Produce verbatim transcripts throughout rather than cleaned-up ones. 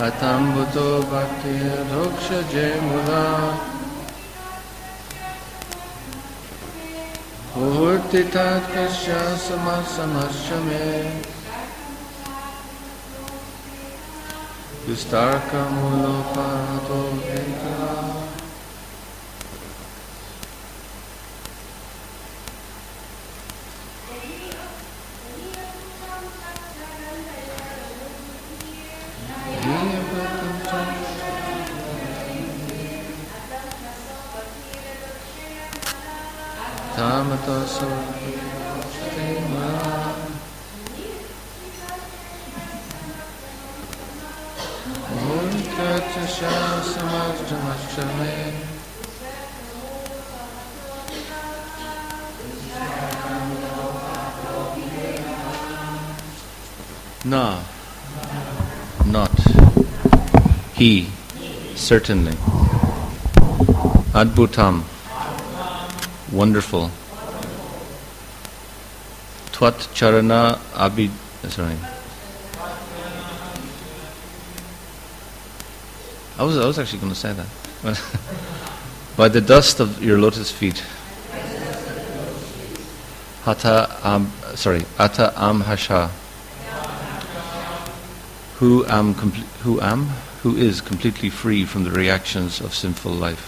Atambuto bhakti dhoksha jemula Uhurti tatkasya samasamasya Yustarka mulo parato vedana Tamata Sarvima Murtatasha Samajamachame Na, not. He, certainly. Adbhutam, wonderful. Twat charana abhi, sorry. I was I was actually going to say that. By the dust of your lotus feet. Hata am, sorry, Ata am hasha. Who am complete? Who am? Who is completely free from the reactions of sinful life?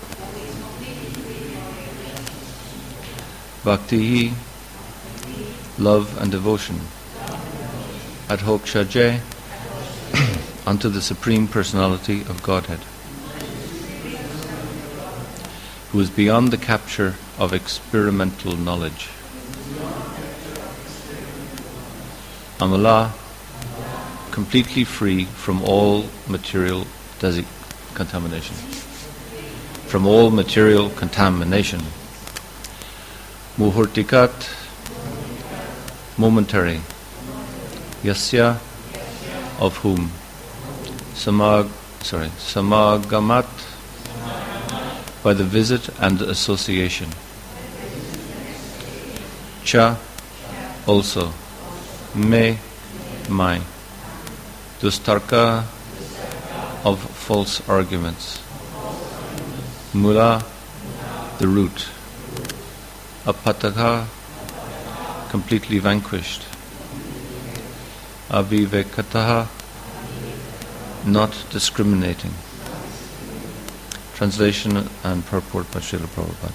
Bhakti, love and devotion. Adhokshaje, unto the Supreme Personality of Godhead, who is beyond the capture of experimental knowledge. Amala, completely free from all material desi- contamination. From all material contamination. Muhurtikat, momentary. Yasya, of whom. Samag, sorry, Samagamat, by the visit and association. Cha, also. Me, my. Dustarka, of false arguments. Mula, the root. Apataka, completely vanquished. Avivekataha, not discriminating. Translation and purport by Srila Prabhupada.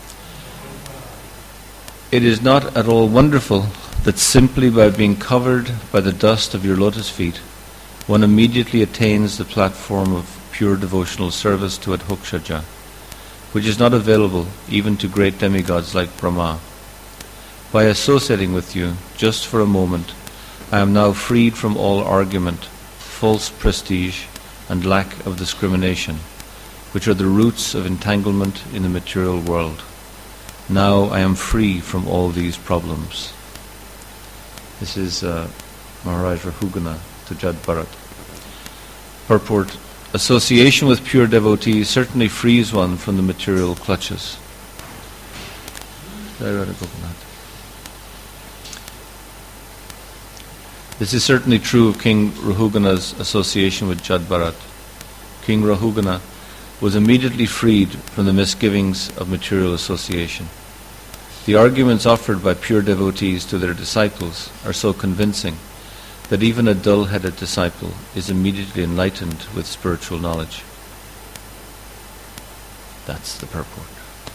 It is not at all wonderful that simply by being covered by the dust of your lotus feet, one immediately attains the platform of pure devotional service to Adhokshaja, which is not available even to great demigods like Brahma. By associating with you, just for a moment, I am now freed from all argument, false prestige, and lack of discrimination, which are the roots of entanglement in the material world. Now I am free from all these problems. This is uh, Maharaj Rahugana to Jad Bharat. Purport: association with pure devotees certainly frees one from the material clutches. This is certainly true of King Rahugana's association with Jad Bharat. King Rahugana was immediately freed from the misgivings of material association. The arguments offered by pure devotees to their disciples are so convincing that even a dull-headed disciple is immediately enlightened with spiritual knowledge. That's the purport.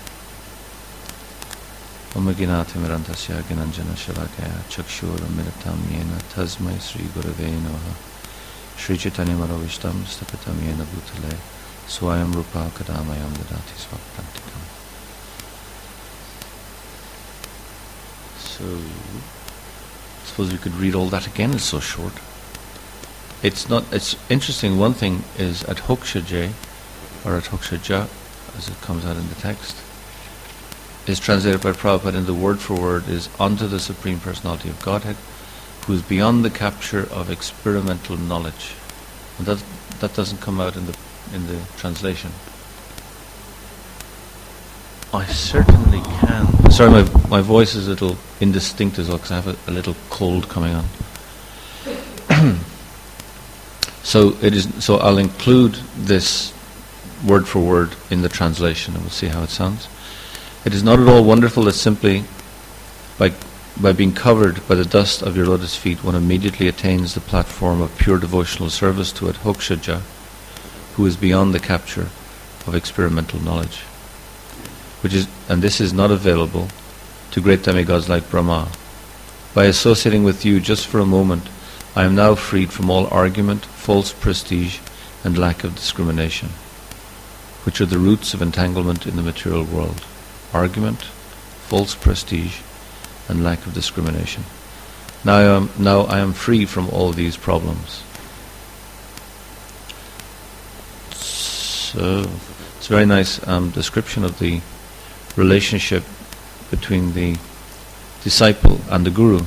Om Ginati Mirantasya Ginanjana Shalakaya Chakshura Miratam Yena Tasmai Sri Gurave Namaha Sri Chaitanya Maravishtam Stapitam Yena Bhutale Swayam Rupa Kadamayam Dadati Swaptantikam. So, I suppose we could read all that again. It's so short. It's not. It's interesting. One thing is Adhokshaja, or Adhokshaja, as it comes out in the text, is translated by Prabhupada in the word for word is unto the Supreme Personality of Godhead, who is beyond the capture of experimental knowledge. And that that doesn't come out in the in the translation. I certainly can. Sorry, my my voice is a little indistinct as well because I have a, a little cold coming on. So it is. So I'll include this word for word in the translation, and we'll see how it sounds. It is not at all wonderful that simply by by being covered by the dust of your lotus feet, one immediately attains the platform of pure devotional service to Adhokshaja, who is beyond the capture of experimental knowledge. Which is, and this is not available to great demigods like Brahma. By associating with you just for a moment, I am now freed from all argument, false prestige, and lack of discrimination, which are the roots of entanglement in the material world. Argument, false prestige, and lack of discrimination. Now I am, now I am free from all these problems. So, it's a very nice um, description of the relationship between the disciple and the guru.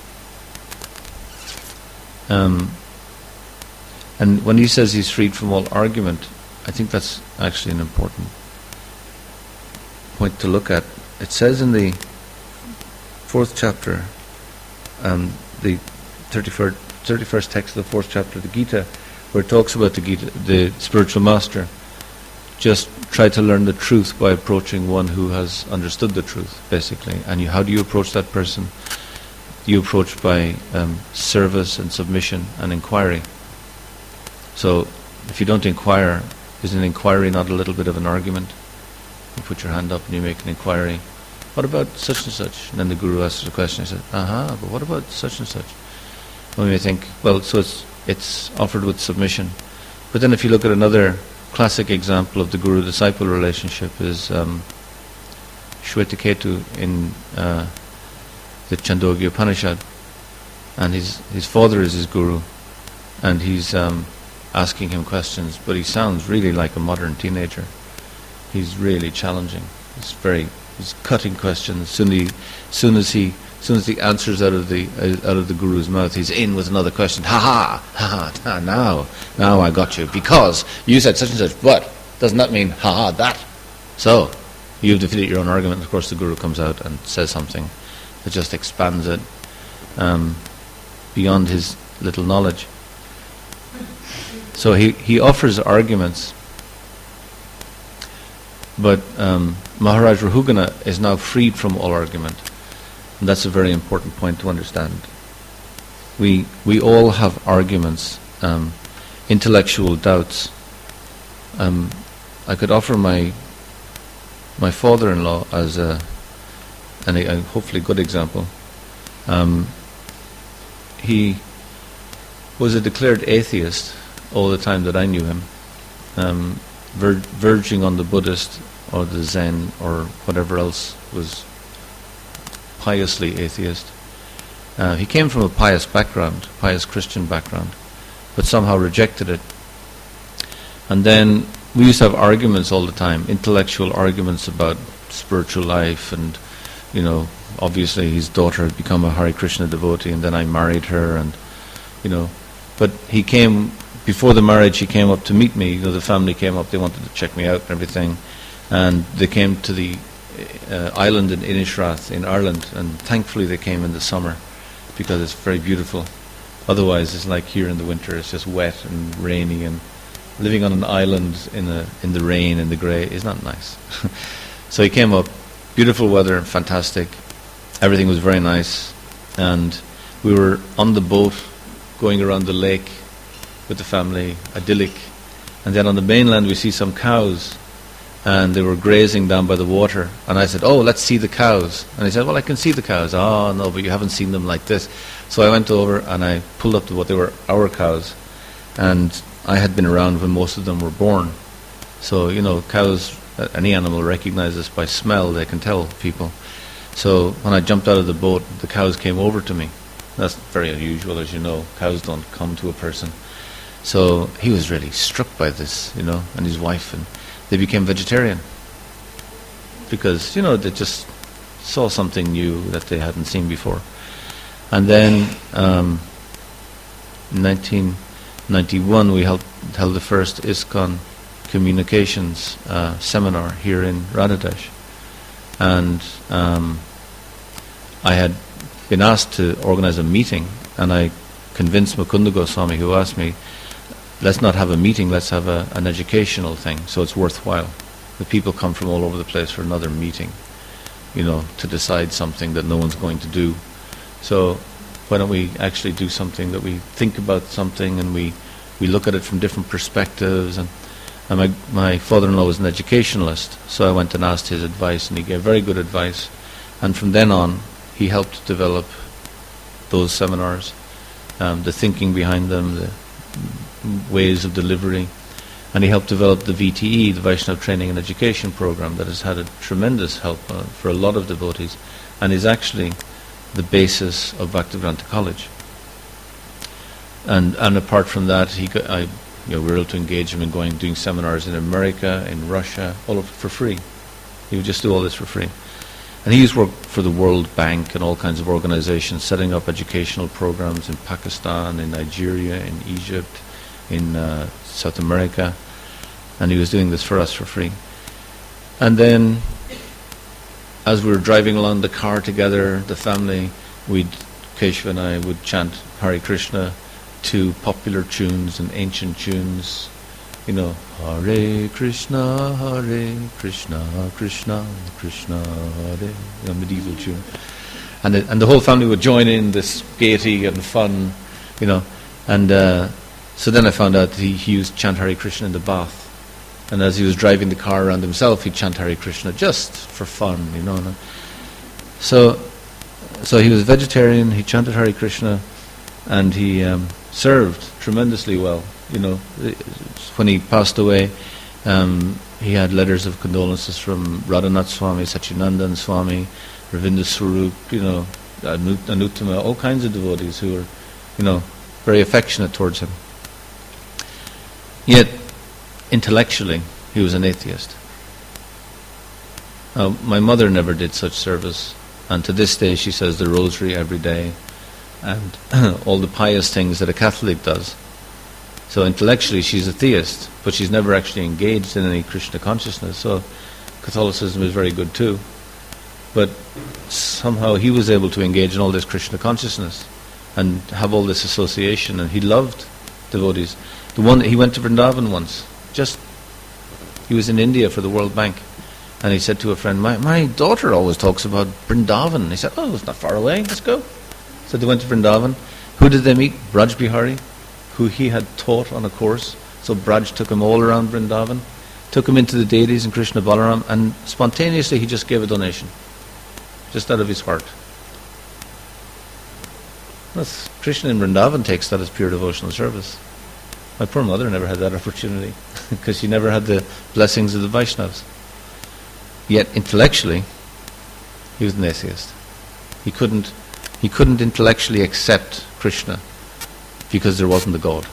Um, and when he says he's freed from all argument, I think that's actually an important point to look at. It says in the fourth chapter, um, the thirty-first, thirty-first text of the fourth chapter of the Gita, where it talks about the Gita, the spiritual master, just try to learn the truth by approaching one who has understood the truth, basically. And you, how do you approach that person? You approach by um, service and submission and inquiry. So, if you don't inquire, is an inquiry not a little bit of an argument? You put your hand up and you make an inquiry. What about such and such? And then the guru asks the question. He says, "Aha, but what about such and such?" Well, you may think, well, so it's it's offered with submission. But then, if you look at another classic example of the guru-disciple relationship, is um, Shwetaketu in uh, the Chandogya Upanishad, and his his father is his guru, and he's um, asking him questions, but he sounds really like a modern teenager. He's really challenging. He's very he's cutting questions. Soon he, soon as he, soon as he answers out of the uh, out of the guru's mouth, he's in with another question. Ha ha ha ha! Now, now I got you because you said such and such. But doesn't that mean ha ha that? So you've defeated your own argument. Of course, the guru comes out and says something that just expands it um, beyond his little knowledge. So he, he offers arguments, but um, Maharaj Rahugana is now freed from all argument, and that's a very important point to understand. We we all have arguments, um, intellectual doubts. Um, I could offer my my father-in-law as a and a, a hopefully good example. Um, he was a declared atheist all the time that I knew him, um, ver- verging on the Buddhist or the Zen or whatever else was piously atheist. Uh, he came from a pious background, pious Christian background, but somehow rejected it. And then we used to have arguments all the time, intellectual arguments about spiritual life, and you know, obviously his daughter had become a Hare Krishna devotee, and then I married her, and you know, but he came. Before the marriage, he came up to meet me. You know, the family came up; they wanted to check me out and everything, and they came to the uh, island in Innisrath in Ireland. And thankfully, they came in the summer because it's very beautiful. Otherwise, it's like here in the winter; it's just wet and rainy, and living on an island in the in the rain and the grey is not nice. So he came up, beautiful weather, fantastic. Everything was very nice, and we were on the boat going around the lake with the family, idyllic. And then on the mainland we see some cows, and they were grazing down by the water, and I said, "Oh, let's see the cows." And he said, "Well, I can see the cows." "Oh, no, but you haven't seen them like this." So I went over and I pulled up to what they were, our cows, and I had been around when most of them were born. So, you know, cows, any animal recognizes by smell, they can tell people. So when I jumped out of the boat, the cows came over to me. That's very unusual, as you know. Cows don't come to a person. So he was really struck by this, you know, and his wife, and they became vegetarian because, you know, they just saw something new that they hadn't seen before. And then um, in nineteen ninety-one we held, held the first ISKCON communications uh, seminar here in Radhadesh, and um, I had been asked to organize a meeting, and I convinced Mukunda Goswami, who asked me, let's not have a meeting, let's have a, an educational thing, so it's worthwhile. The people come from all over the place for another meeting, you know, to decide something that no one's going to do. So why don't we actually do something that we think about something and we, we look at it from different perspectives. And, and my, my father-in-law was an educationalist, so I went and asked his advice, and he gave very good advice. And from then on, he helped develop those seminars, um, the thinking behind them, the ways of delivery. And he helped develop the V T E, the Vaishnava Training and Education Program, that has had a tremendous help uh, for a lot of devotees, and is actually the basis of Bhaktivedanta College. And and apart from that, he got, I, you know, we were able to engage him in going doing seminars in America, in Russia, all of, for free. He would just do all this for free. And he used to work for the World Bank and all kinds of organizations, setting up educational programs in Pakistan, in Nigeria, in Egypt, in uh, South America, and he was doing this for us for free. And then, as we were driving along the car together, the family, we'd, Keshava and I would chant Hare Krishna to popular tunes and ancient tunes, you know, Hare Krishna, Hare Krishna, Krishna, Krishna, Hare, a medieval tune. And the, and the whole family would join in this gaiety and fun, you know, and uh, so then I found out that he, he used chant Hare Krishna in the bath. And as he was driving the car around himself, he'd chant Hare Krishna just for fun, you know. And so, so he was a vegetarian, he chanted Hare Krishna, and he um, served tremendously well, you know. When he passed away, um, he had letters of condolences from Radhanath Swami, Satyanandan Swami, Ravinda Swarup, you know, Anut- Anuttama, all kinds of devotees who were, you know, very affectionate towards him. Yet, intellectually, he was an atheist. Uh, my mother never did such service, and to this day she says the rosary every day, and all the pious things that a Catholic does. So intellectually she's a theist, but she's never actually engaged in any Krishna consciousness, so Catholicism is very good too. But somehow he was able to engage in all this Krishna consciousness and have all this association, and he loved devotees. The one he went to Vrindavan once, just he was in India for the World Bank, and he said to a friend, my, my daughter always talks about Vrindavan. He said, oh, it's not far away, let's go. So they went to Vrindavan. Who did they meet? Braj Bihari, who he had taught on a course. So Braj took him all around Vrindavan, took him into the deities and Krishna Balaram, and spontaneously he just gave a donation, just out of his heart. That's, Krishna in Vrindavan takes that as pure devotional service. My poor mother never had that opportunity because she never had the blessings of the Vaishnavas. Yet intellectually, he was an atheist. He couldn't, he couldn't intellectually accept Krishna because there wasn't a God.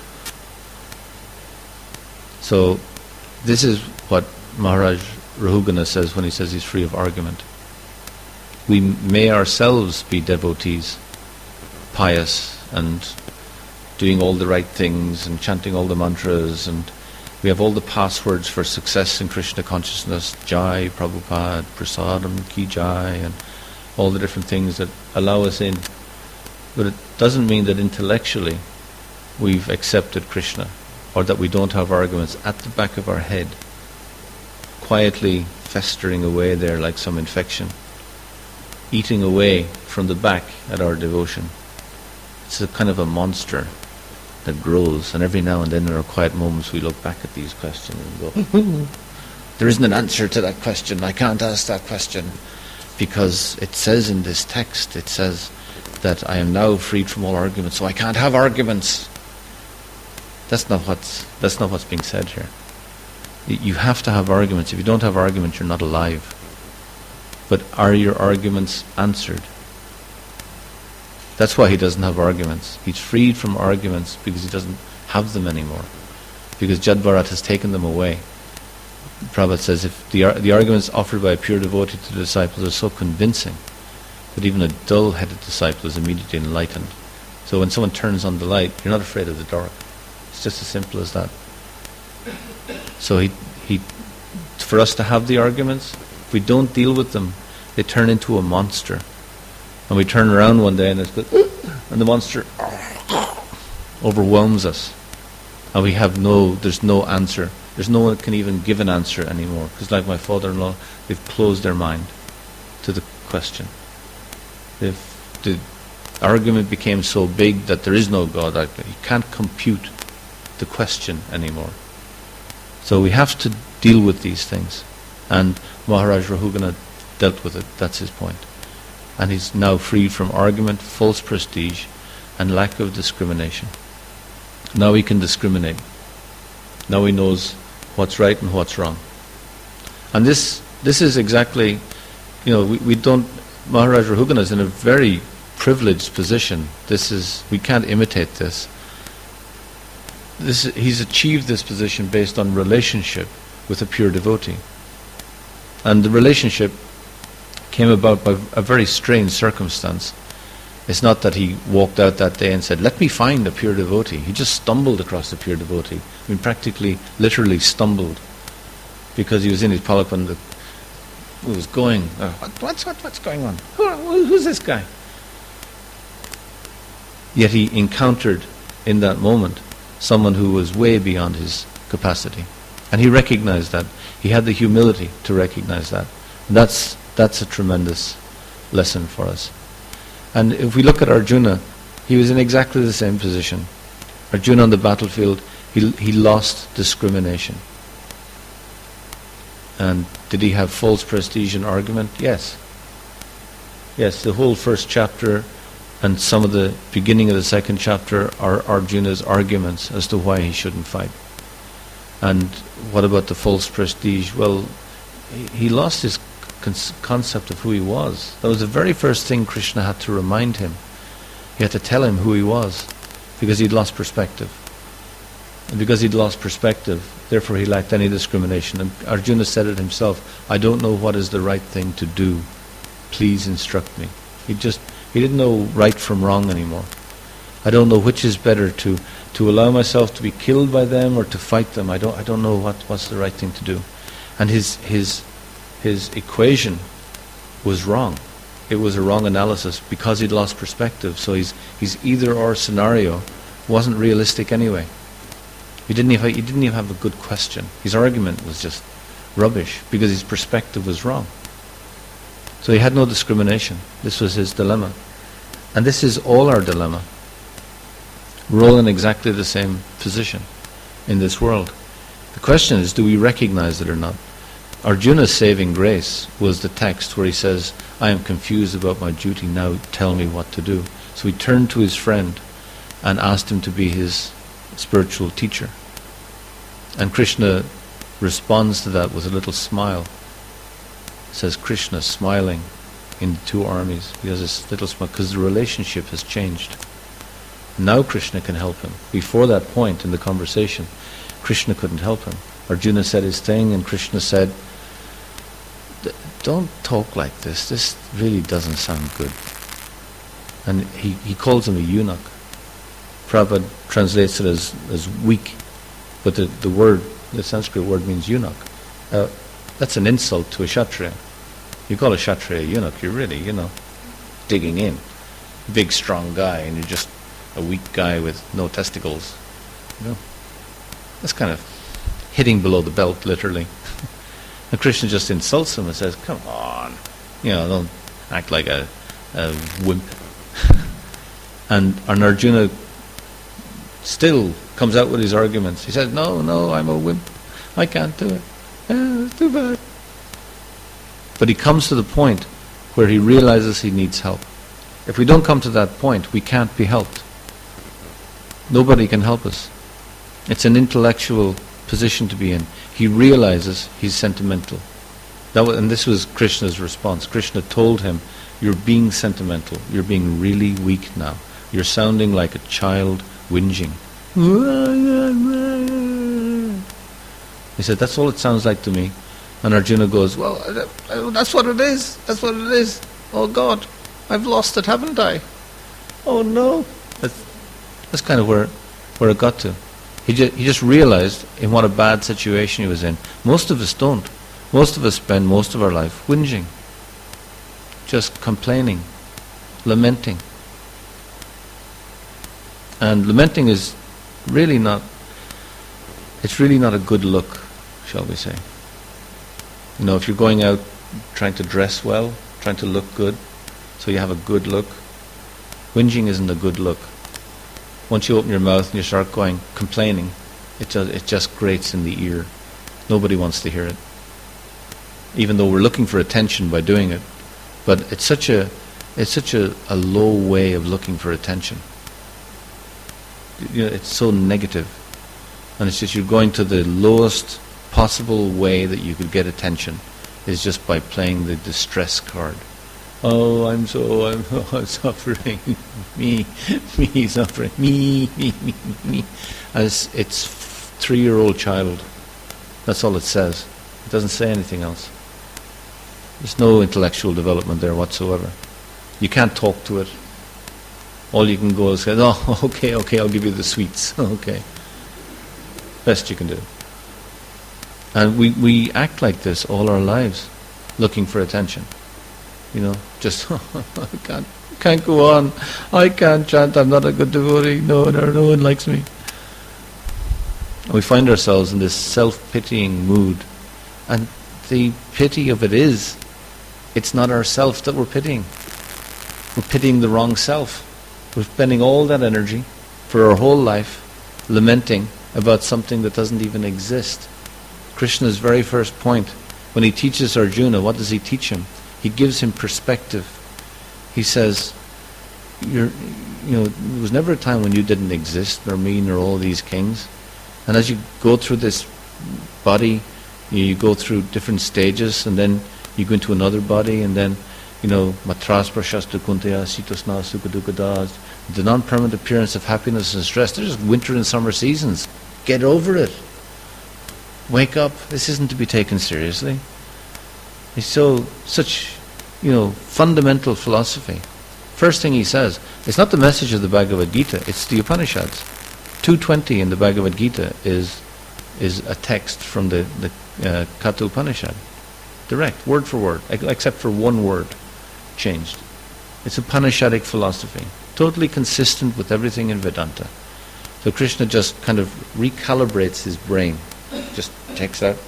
So this is what Maharaj Rahugana says when he says he's free of argument. We may ourselves be devotees, pious and doing all the right things and chanting all the mantras, and we have all the passwords for success in Krishna consciousness, Jai, Prabhupada, Prasadam, Ki Jai, and all the different things that allow us in. But it doesn't mean that intellectually we've accepted Krishna, or that we don't have arguments at the back of our head, quietly festering away there like some infection, eating away from the back at our devotion. It's a kind of a monster that grows, and every now and then in our quiet moments we look back at these questions and go, there isn't an answer to that question, I can't ask that question, because it says in this text, it says that I am now freed from all arguments, so I can't have arguments. That's not what's, that's not what's being said here. You have to have arguments. If you don't have arguments, you're not alive. But are your arguments answered? That's why he doesn't have arguments. He's freed from arguments because he doesn't have them anymore. Because Jadbharat has taken them away. Prabhupada says if the, the arguments offered by a pure devotee to the disciples are so convincing that even a dull-headed disciple is immediately enlightened. So when someone turns on the light, you're not afraid of the dark. It's just as simple as that. So he, he, for us to have the arguments, if we don't deal with them, they turn into a monster. And we turn around one day and it's good, and the monster overwhelms us. And we have no, there's no answer. There's no one that can even give an answer anymore. Because like my father-in-law, they've closed their mind to the question. They've, the argument became so big that there is no God. Like, you can't compute the question anymore. So we have to deal with these things. And Maharaj Rahugana dealt with it. That's his point. And he's now freed from argument, false prestige, and lack of discrimination. Now he can discriminate. Now he knows what's right and what's wrong. And this this is exactly, you know, we, we don't, Maharaj Rahugana is in a very privileged position. This is, we can't imitate this. This he's achieved this position based on relationship with a pure devotee. And the relationship came about by a very strange circumstance. It's not that he walked out that day and said, let me find a pure devotee. He just stumbled across a pure devotee. I mean, practically, literally stumbled. Because he was in his palak and he was going, uh, what, what's, what, what's going on? Who, who's this guy? Yet he encountered in that moment someone who was way beyond his capacity. And he recognized that. He had the humility to recognize that. And that's, that's a tremendous lesson for us. And if we look at Arjuna, he was in exactly the same position. Arjuna on the battlefield, he he lost discrimination. And did he have false prestige and argument? Yes. Yes, the whole first chapter and some of the beginning of the second chapter are Arjuna's arguments as to why he shouldn't fight. And what about the false prestige? Well, he, he lost his concept of who he was. That was the very first thing Krishna had to remind him. He had to tell him who he was, because he'd lost perspective. And because he'd lost perspective, therefore he lacked any discrimination. And Arjuna said it himself, I don't know what is the right thing to do. Please instruct me. He just, he didn't know right from wrong anymore. I don't know which is better, to, to allow myself to be killed by them or to fight them. I don't, I don't know what, what's the right thing to do. And his, his, His equation was wrong. It was a wrong analysis because he'd lost perspective. So his his either or scenario wasn't realistic anyway. He didn't even he didn't even have a good question. His argument was just rubbish because his perspective was wrong. So he had no discrimination. This was his dilemma, and this is all our dilemma. We're all in exactly the same position in this world. The question is, do we recognize it or not? Arjuna's saving grace was the text where he says, I am confused about my duty, now tell me what to do. So he turned to his friend and asked him to be his spiritual teacher. And Krishna responds to that with a little smile. It says Krishna smiling in the two armies. He has this little smile because the relationship has changed. Now Krishna can help him. Before that point in the conversation, Krishna couldn't help him. Arjuna said his thing and Krishna said, don't talk like this. This really doesn't sound good. And he, he calls him a eunuch. Prabhupada translates it as, as weak. But the, the word, the Sanskrit word means eunuch. Uh, that's an insult to a Kshatriya. You call a Kshatriya a eunuch, you're really, you know, digging in. Big, strong guy, and you're just a weak guy with no testicles. You know? That's kind of hitting below the belt, literally. And Krishna just insults him and says, come on, you know, don't act like a, a wimp. and, and Arjuna still comes out with his arguments. He says, no, no, I'm a wimp. I can't do it. Eh, it's too bad. But he comes to the point where he realizes he needs help. If we don't come to that point, we can't be helped. Nobody can help us. It's an intellectual position to be in. He realizes he's sentimental. That was, and this was Krishna's response. Krishna told him, you're being sentimental. You're being really weak now. You're sounding like a child whinging. He said, that's all it sounds like to me. And Arjuna goes, well, that's what it is. That's what it is. Oh God, I've lost it, haven't I? Oh no. That's, that's kind of where, where it got to. He just, he just realized in what a bad situation he was in. Most of us don't. Most of us spend most of our life whinging, just complaining, lamenting. And lamenting is really not it's really not a good look, shall we say. You know, if you're going out trying to dress well, trying to look good, so you have a good look, whinging isn't a good look. Once you open your mouth and you start going, complaining, it just, it just grates in the ear. Nobody wants to hear it. Even though we're looking for attention by doing it. But it's such a it's such a, a low way of looking for attention. You know, it's so negative. And it's just you're going to the lowest possible way that you could get attention is just by playing the distress card. Oh, I'm so, I'm, oh, I'm suffering. me, me suffering. Me, me, me, me. As it's three-year-old child. That's all it says. It doesn't say anything else. There's no intellectual development there whatsoever. You can't talk to it. All you can go is say, oh, okay, okay, I'll give you the sweets. Okay. Best you can do. And we, we act like this all our lives, looking for attention. You know, just, oh, I can't, can't go on. I can't chant, I'm not a good devotee. No, no, no one likes me. And we find ourselves in this self-pitying mood. And the pity of it is, it's not ourself that we're pitying. We're pitying the wrong self. We're spending all that energy for our whole life lamenting about something that doesn't even exist. Krishna's very first point, when he teaches Arjuna, what does he teach him? He gives him perspective. He says, You're, you know, there was never a time when you didn't exist, nor me, nor all these kings. And as you go through this body, you go through different stages, and then you go into another body, and then, you know, matras prashasta kuntaya sitosna sukadukadas, the non-permanent appearance of happiness and stress. They're just winter and summer seasons. Get over it. Wake up. This isn't to be taken seriously. It's so, such, you know, fundamental philosophy. First thing he says, it's not the message of the Bhagavad Gita, it's the Upanishads. two twenty in the Bhagavad Gita is is a text from the, the uh, Katha Upanishad. Direct, word for word, except for one word changed. It's Upanishadic philosophy, totally consistent with everything in Vedanta. So Krishna just kind of recalibrates his brain, just checks out.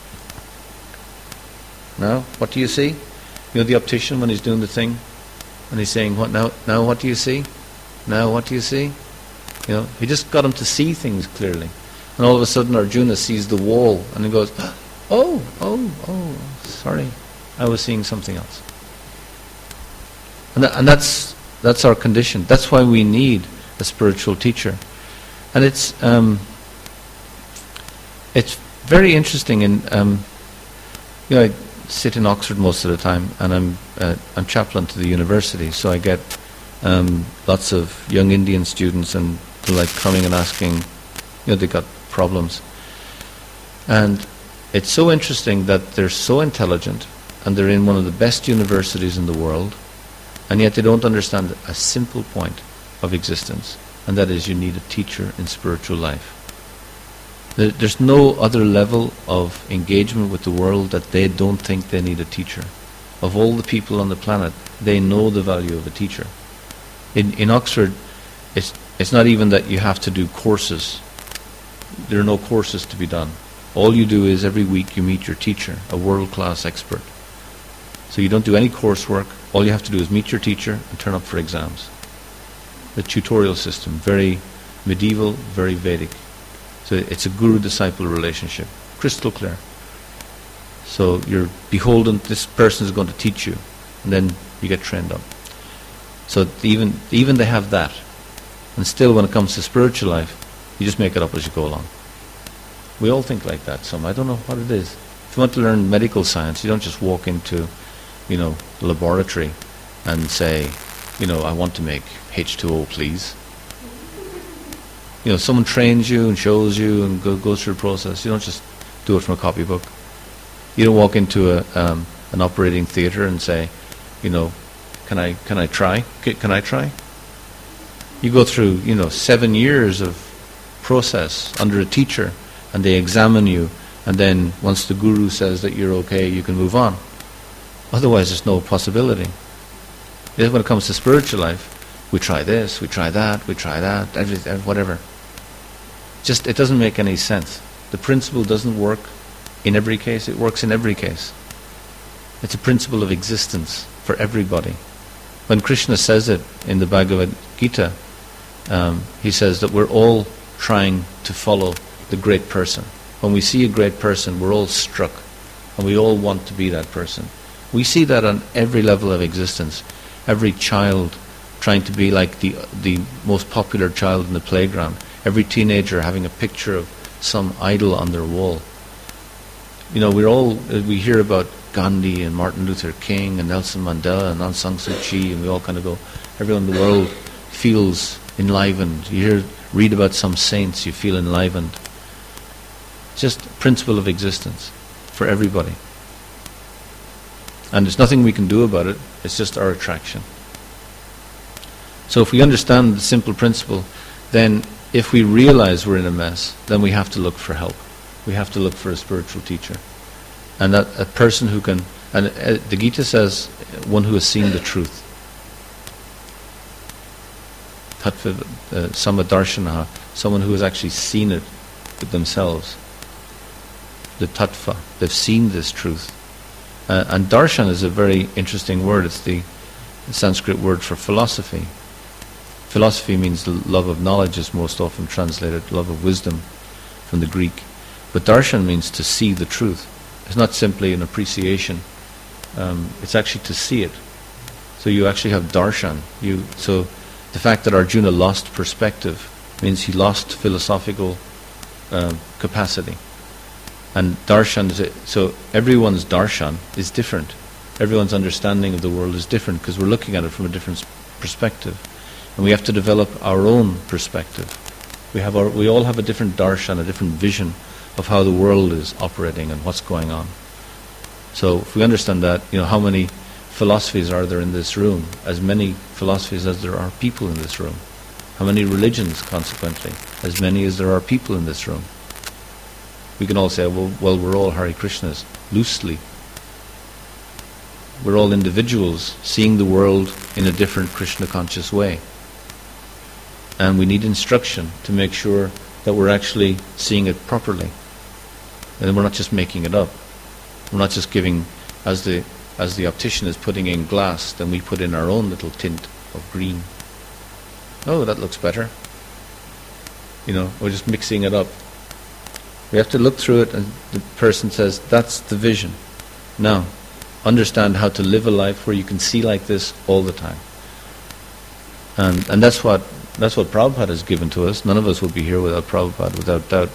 Now, what do you see? You know the optician when he's doing the thing? And he's saying, "What now? Now what do you see? Now what do you see?" You know, he just got him to see things clearly. And all of a sudden Arjuna sees the wall and he goes, oh, oh, oh, sorry, I was seeing something else. And, that, and that's that's our condition. That's why we need a spiritual teacher. And it's um, it's very interesting. In um, you know, I sit in Oxford most of the time, and I'm uh, I'm chaplain to the university, so I get um, lots of young Indian students, and they're like coming and asking, you know, they got problems. And it's so interesting that they're so intelligent, and they're in one of the best universities in the world, and yet they don't understand a simple point of existence, and that is you need a teacher in spiritual life. There, there's no other level of engagement with the world that they don't think they need a teacher. Of all the people on the planet, they know the value of a teacher. In, in Oxford, it's, it's not even that you have to do courses. There are no courses to be done. All you do is every week you meet your teacher, a world-class expert. So you don't do any coursework. All you have to do is meet your teacher and turn up for exams. The tutorial system, very medieval, very Vedic. So it's a guru-disciple relationship, crystal clear. So you're beholden, this person is going to teach you, and then you get trained up. So even even they have that. And still when it comes to spiritual life, you just make it up as you go along. We all think like that, some. I don't know what it is. If you want to learn medical science, you don't just walk into, you know, the laboratory and say, you know, I want to make H two O, please. You know, someone trains you and shows you and go, goes through the process. You don't just do it from a copybook. You don't walk into a um, an operating theatre and say, you know, can I can I try? Can, can I try? You go through, you know, seven years of process under a teacher, and they examine you, and then once the guru says that you're okay, you can move on. Otherwise, there's no possibility. Yet when it comes to spiritual life, we try this, we try that, we try that, everything, whatever. Just, it doesn't make any sense. The principle doesn't work in every case, it works in every case. It's a principle of existence for everybody. When Krishna says it in the Bhagavad Gita, um, he says that we're all trying to follow the great person. When we see a great person, we're all struck, and we all want to be that person. We see that on every level of existence. Every child trying to be like the the most popular child in the playground. Every teenager having a picture of some idol on their wall. You know, we're all, we hear about Gandhi and Martin Luther King and Nelson Mandela and Aung San Suu Kyi, and we all kind of go, everyone in the world feels enlivened. You hear, read about some saints, you feel enlivened. It's just a principle of existence for everybody. And there's nothing we can do about it, it's just our attraction. So if we understand the simple principle, then if we realize we're in a mess, then we have to look for help. We have to look for a spiritual teacher. And that a person who can, and uh, the Gita says, one who has seen the truth. Tattva uh, Samadarshanaha, someone who has actually seen it with themselves. The tattva, they've seen this truth. Uh, and darshan is a very interesting word. It's the Sanskrit word for philosophy. Philosophy means the love of knowledge, is most often translated, love of wisdom from the Greek. But darshan means to see the truth. It's not simply an appreciation. Um, it's actually to see it. So you actually have darshan. You, so the fact that Arjuna lost perspective means he lost philosophical uh, capacity. And darshan is it. So everyone's darshan is different. Everyone's understanding of the world is different because we're looking at it from a different perspective. And we have to develop our own perspective. We have our, we all have a different darshan, a different vision of how the world is operating and what's going on. So if we understand that, you know, how many philosophies are there in this room? As many philosophies as there are people in this room. How many religions, consequently? As many as there are people in this room. We can all say, well, well we're all Hare Krishnas, loosely. We're all individuals seeing the world in a different Krishna conscious way. And we need instruction to make sure that we're actually seeing it properly. And we're not just making it up. We're not just giving, as the as the optician is putting in glass, then we put in our own little tint of green. Oh, that looks better. You know, we're just mixing it up. We have to look through it, and the person says, that's the vision. Now, understand how to live a life where you can see like this all the time. And and that's what that's what Prabhupada has given to us. None of us would be here without Prabhupada, without doubt.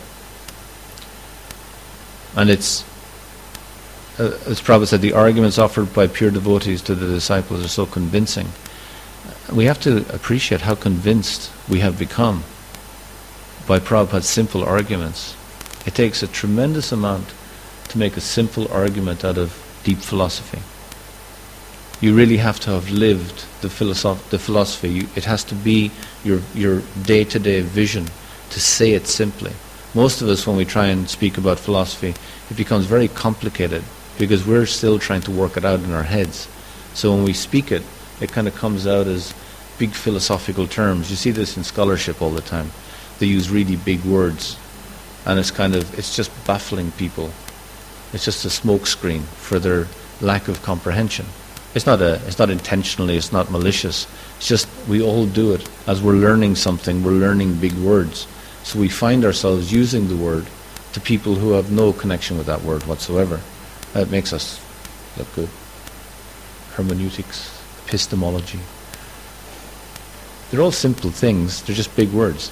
And it's, uh, as Prabhupada said, the arguments offered by pure devotees to the disciples are so convincing. We have to appreciate how convinced we have become by Prabhupada's simple arguments. It takes a tremendous amount to make a simple argument out of deep philosophy. You really have to have lived the, philosoph- the philosophy. You, it has to be your your day-to-day vision to say it simply. Most of us, when we try and speak about philosophy, it becomes very complicated because we're still trying to work it out in our heads. So when we speak it, it kind of comes out as big philosophical terms. You see this in scholarship all the time. They use really big words, and it's kind of, it's just baffling people. It's just a smokescreen for their lack of comprehension. It's not a, it's not intentionally, it's not malicious. It's just we all do it. As we're learning something, we're learning big words. So we find ourselves using the word to people who have no connection with that word whatsoever. That makes us look good. Hermeneutics, epistemology. They're all simple things, they're just big words.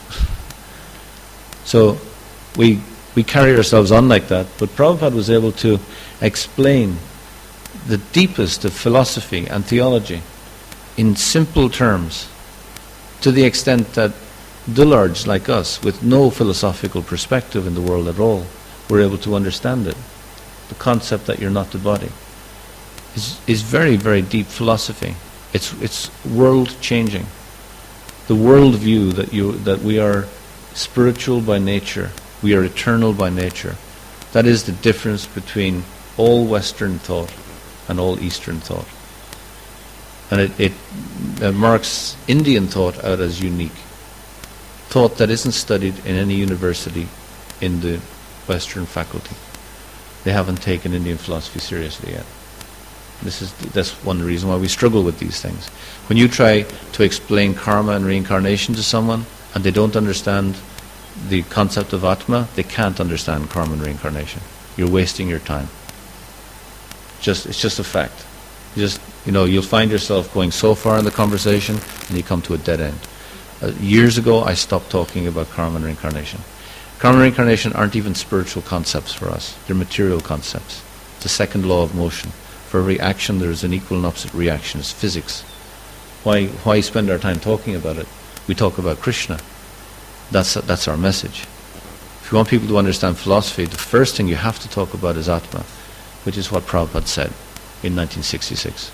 So we we carry ourselves on like that, but Prabhupada was able to explain the deepest of philosophy and theology in simple terms, to the extent that dullards like us, with no philosophical perspective in the world at all, were able to understand it. The concept that you're not the body is is very, very deep philosophy. It's it's world changing. The world view that you that we are spiritual by nature, we are eternal by nature. That is the difference between all Western thought and all Eastern thought. And it, it uh, marks Indian thought out as unique. Thought that isn't studied in any university in the Western faculty. They haven't taken Indian philosophy seriously yet. This is that's one reason why we struggle with these things. When you try to explain karma and reincarnation to someone and they don't understand the concept of Atma, they can't understand karma and reincarnation. You're wasting your time. Just it's just a fact. You just you know you'll find yourself going so far in the conversation and you come to a dead end. Uh, years ago, I stopped talking about karma and reincarnation. Karma and reincarnation aren't even spiritual concepts for us. They're material concepts. It's the second law of motion. For every action, there is an equal and opposite reaction. It's physics. Why why spend our time talking about it? We talk about Krishna. That's that's our message. If you want people to understand philosophy, the first thing you have to talk about is Atma, which is what Prabhupada said in nineteen sixty-six.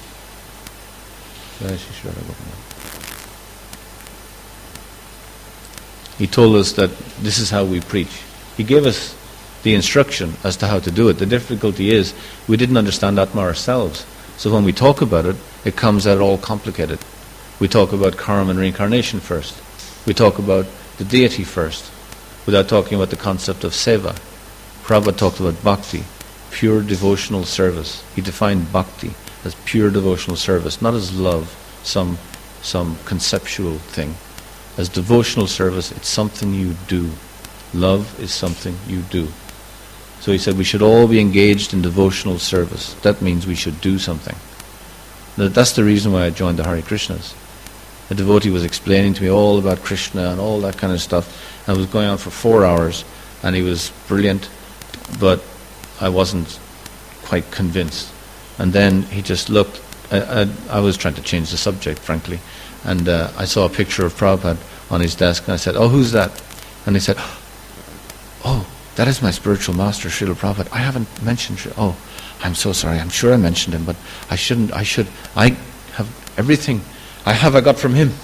He told us that this is how we preach. He gave us the instruction as to how to do it. The difficulty is we didn't understand Atma ourselves. So when we talk about it, it comes out all complicated. We talk about karma and reincarnation first. We talk about the deity first, without talking about the concept of seva. Prabhupada talked about bhakti, pure devotional service. He defined bhakti as pure devotional service, not as love, some some conceptual thing. As devotional service, it's something you do. Love is something you do. So he said we should all be engaged in devotional service. That means we should do something. Now, that's the reason why I joined the Hare Krishnas. The devotee was explaining to me all about Krishna and all that kind of stuff. And it was going on for four hours, and he was brilliant, but I wasn't quite convinced. And then he just looked. I, I, I was trying to change the subject, frankly. And uh, I saw a picture of Prabhupada on his desk, and I said, "Oh, who's that?" And he said, "Oh, that is my spiritual master, Srila Prabhupada. I haven't mentioned Srila. Oh, I'm so sorry. I'm sure I mentioned him, but I shouldn't. I should. I have everything I have I got from him."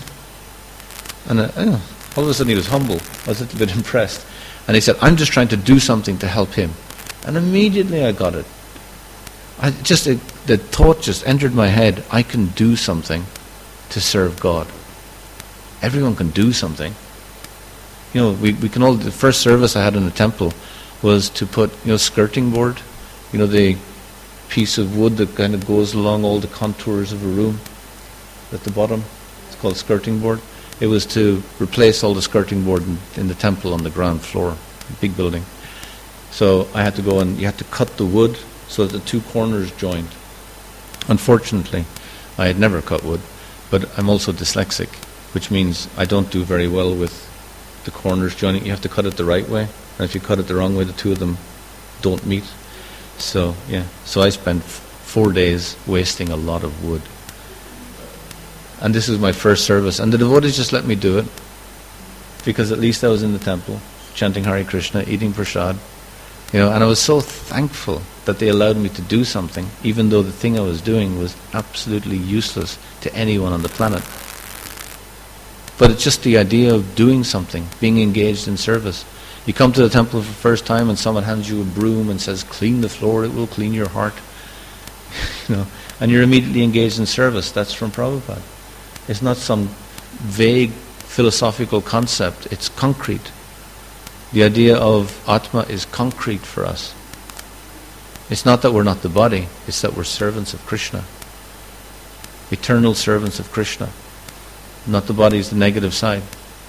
And uh, uh, all of a sudden he was humble. I was a little bit impressed. And he said, "I'm just trying to do something to help him." And immediately I got it. I just it, the thought just entered my head. I can do something to serve God. Everyone can do something. You know, we, we can all, the first service I had in the temple was to put, you know, skirting board, you know, the piece of wood that kind of goes along all the contours of a room at the bottom. It's called skirting board. It was to replace all the skirting board in, in the temple on the ground floor, big building. So I had to go and you had to cut the wood so that the two corners joined. Unfortunately, I had never cut wood, but I'm also dyslexic, which means I don't do very well with the corners joining. You have to cut it the right way, and if you cut it the wrong way, the two of them don't meet. So yeah, so I spent f- four days wasting a lot of wood. And this was my first service, and the devotees just let me do it, because at least I was in the temple, chanting Hare Krishna, eating prasad, you know, and I was so thankful that they allowed me to do something, even though the thing I was doing was absolutely useless to anyone on the planet. But it's just the idea of doing something, being engaged in service. You come to the temple for the first time and someone hands you a broom and says, "Clean the floor, it will clean your heart." You know, and you're immediately engaged in service. That's from Prabhupada. It's not some vague philosophical concept, it's concrete. The idea of Atma is concrete for us. It's not that we're not the body, it's that we're servants of Krishna. Eternal servants of Krishna. Not the body is the negative side.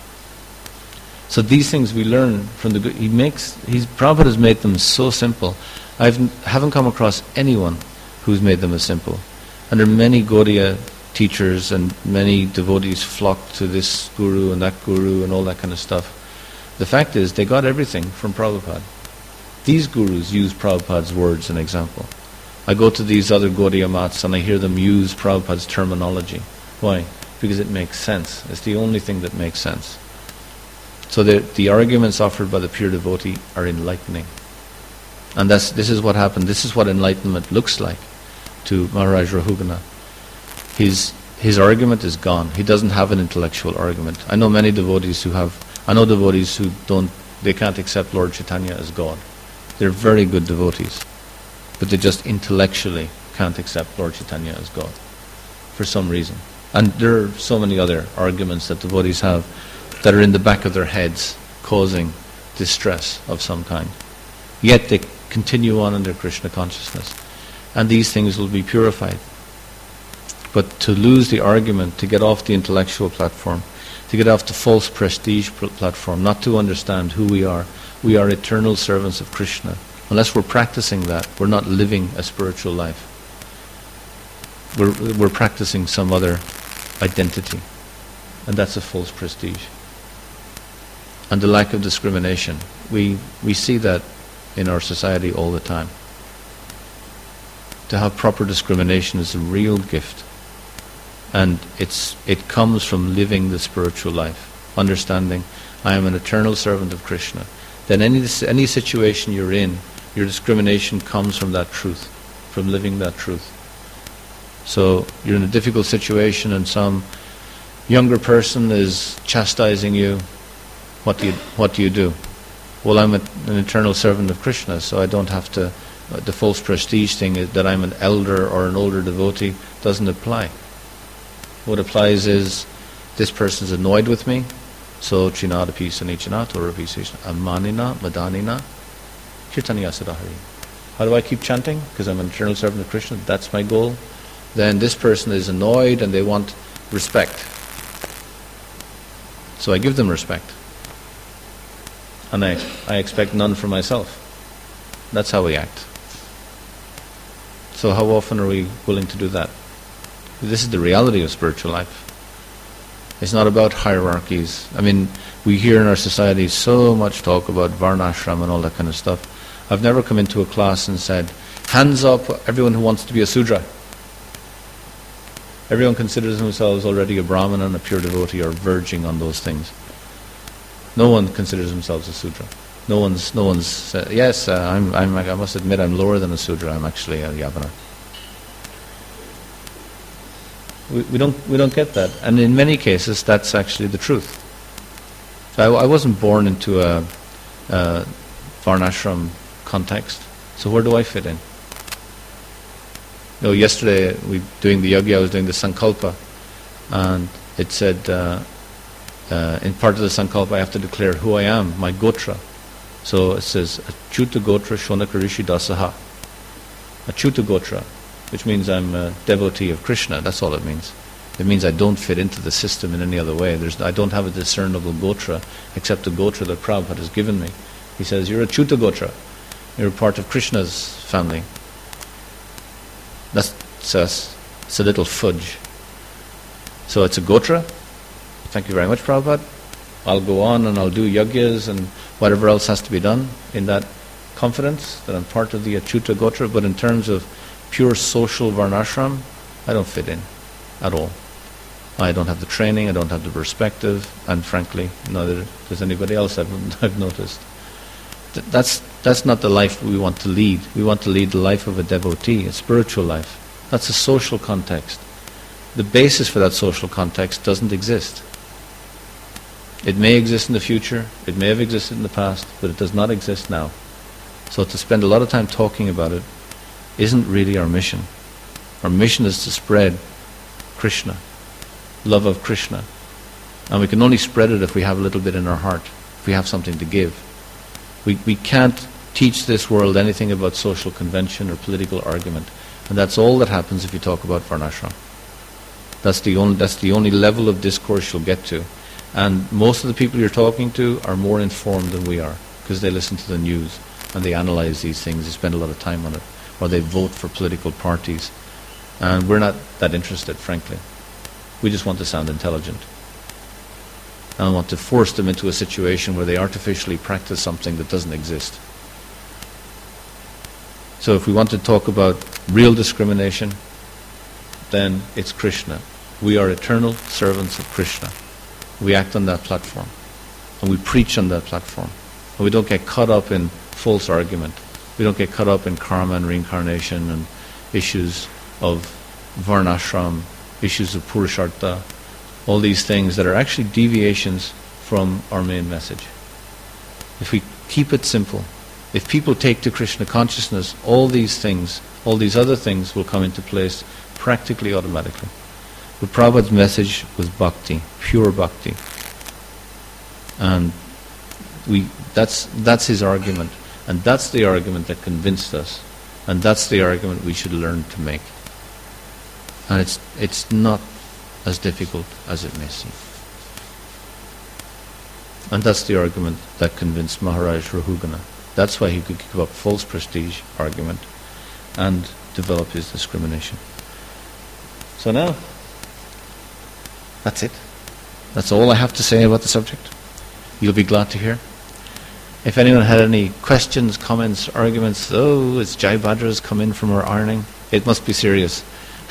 So these things we learn from the good. He makes, he's, Prabhupada has made them so simple. I haven't come across anyone who's made them as simple. And there are many Gaudiya teachers and many devotees flock to this guru and that guru and all that kind of stuff. The fact is, they got everything from Prabhupada. These gurus use Prabhupada's words as an example. I go to these other Gaudiya mats and I hear them use Prabhupada's terminology. Why? Because it makes sense. It's the only thing that makes sense. So the, the arguments offered by the pure devotee are enlightening. And that's, this is what happened. This is what enlightenment looks like to Maharaj Rahugana. His, his argument is gone. He doesn't have an intellectual argument. I know many devotees who have, I know devotees who don't, they can't accept Lord Chaitanya as God. They're very good devotees, but they just intellectually can't accept Lord Chaitanya as God for some reason. And there are so many other arguments that devotees have that are in the back of their heads causing distress of some kind. Yet they continue on in their Krishna consciousness. And these things will be purified. But to lose the argument, to get off the intellectual platform, to get off the false prestige pl- platform, not to understand who we are. We are eternal servants of Krishna. Unless we're practicing that, we're not living a spiritual life. We're, we're practicing some other identity. And that's a false prestige. And the lack of discrimination. We, we see that in our society all the time. To have proper discrimination is a real gift. And it's it comes from living the spiritual life. Understanding, I am an eternal servant of Krishna. Then any any situation you're in, your discrimination comes from that truth, from living that truth. So you're in a difficult situation and some younger person is chastising you. What do you what do you do? Well, I'm a, an eternal servant of Krishna, so I don't have to. Uh, the false prestige thing is that I'm an elder or an older devotee doesn't apply. What applies is this person's annoyed with me, so Trinada Pisanичana, Tora Pisana, Amanina, Madanina, Kirtaniya Sadahari. How do I keep chanting? Because I'm an eternal servant of Krishna, that's my goal. Then this person is annoyed and they want respect. So I give them respect. And I, I expect none for myself. That's how we act. So how often are we willing to do that? This is the reality of spiritual life. It's not about hierarchies. I mean, we hear in our society so much talk about varnashram and all that kind of stuff. I've never come into a class and said, hands up everyone who wants to be a Sudra. Everyone considers themselves already a Brahmana and a pure devotee or verging on those things. No one considers themselves a Sudra. No one's, no one's, uh, yes, uh, I'm, I'm, I must admit I'm lower than a Sudra. I'm actually a Yavana. We, we don't we don't get that, and in many cases that's actually the truth. So I, I wasn't born into a, a varnashram context, so where do I fit in? You know, yesterday we doing the yagya, I was doing the sankalpa, and it said uh, uh, in part of the sankalpa I have to declare who I am, my gotra. So it says Achyuta Gotra Shonaka Rishi Dasaha. Achyuta Gotra, which means I'm a devotee of Krishna. That's all it means. It means I don't fit into the system in any other way. There's, I don't have a discernible gotra except the gotra that Prabhupada has given me. He says, you're a Achyuta Gotra. You're a part of Krishna's family. That's it's a, it's a little fudge. So it's a gotra. Thank you very much, Prabhupada. I'll go on and I'll do yagyas and whatever else has to be done in that confidence that I'm part of the Achyuta Gotra. But in terms of pure social varnashram, I don't fit in at all. I don't have the training, I don't have the perspective, and frankly, neither does anybody else I've, I've noticed. Th- that's, that's not the life we want to lead. We want to lead the life of a devotee, a spiritual life. That's a social context. The basis for that social context doesn't exist. It may exist in the future, it may have existed in the past, but it does not exist now. So to spend a lot of time talking about it isn't really our mission. Our mission is to spread Krishna, love of Krishna. And we can only spread it if we have a little bit in our heart, if we have something to give. We, we can't teach this world anything about social convention or political argument. And that's all that happens if you talk about varnashram. That's the only, that's the only level of discourse you'll get to. And most of the people you're talking to are more informed than we are, because they listen to the news and they analyze these things, they spend a lot of time on it, or they vote for political parties. And we're not that interested, frankly. We just want to sound intelligent. And I want to force them into a situation where they artificially practice something that doesn't exist. So if we want to talk about real discrimination, then it's Krishna. We are eternal servants of Krishna. We act on that platform. And we preach on that platform. And we don't get caught up in false argument. We don't get caught up in karma and reincarnation and issues of varnashram, issues of purushartha, all these things that are actually deviations from our main message. If we keep it simple, if people take to Krishna consciousness, all these things, all these other things will come into place practically automatically. But Prabhupada's message was bhakti, pure bhakti. And we that's that's his argument. And that's the argument that convinced us. And that's the argument we should learn to make. And it's it's not as difficult as it may seem. And that's the argument that convinced Maharaj Rahugana. That's why he could give up false prestige argument and develop his discrimination. So now, that's it. That's all I have to say about the subject. You'll be glad to hear. If anyone had any questions, comments, arguments, oh, it's Jai Badra's come in from her ironing. It must be serious.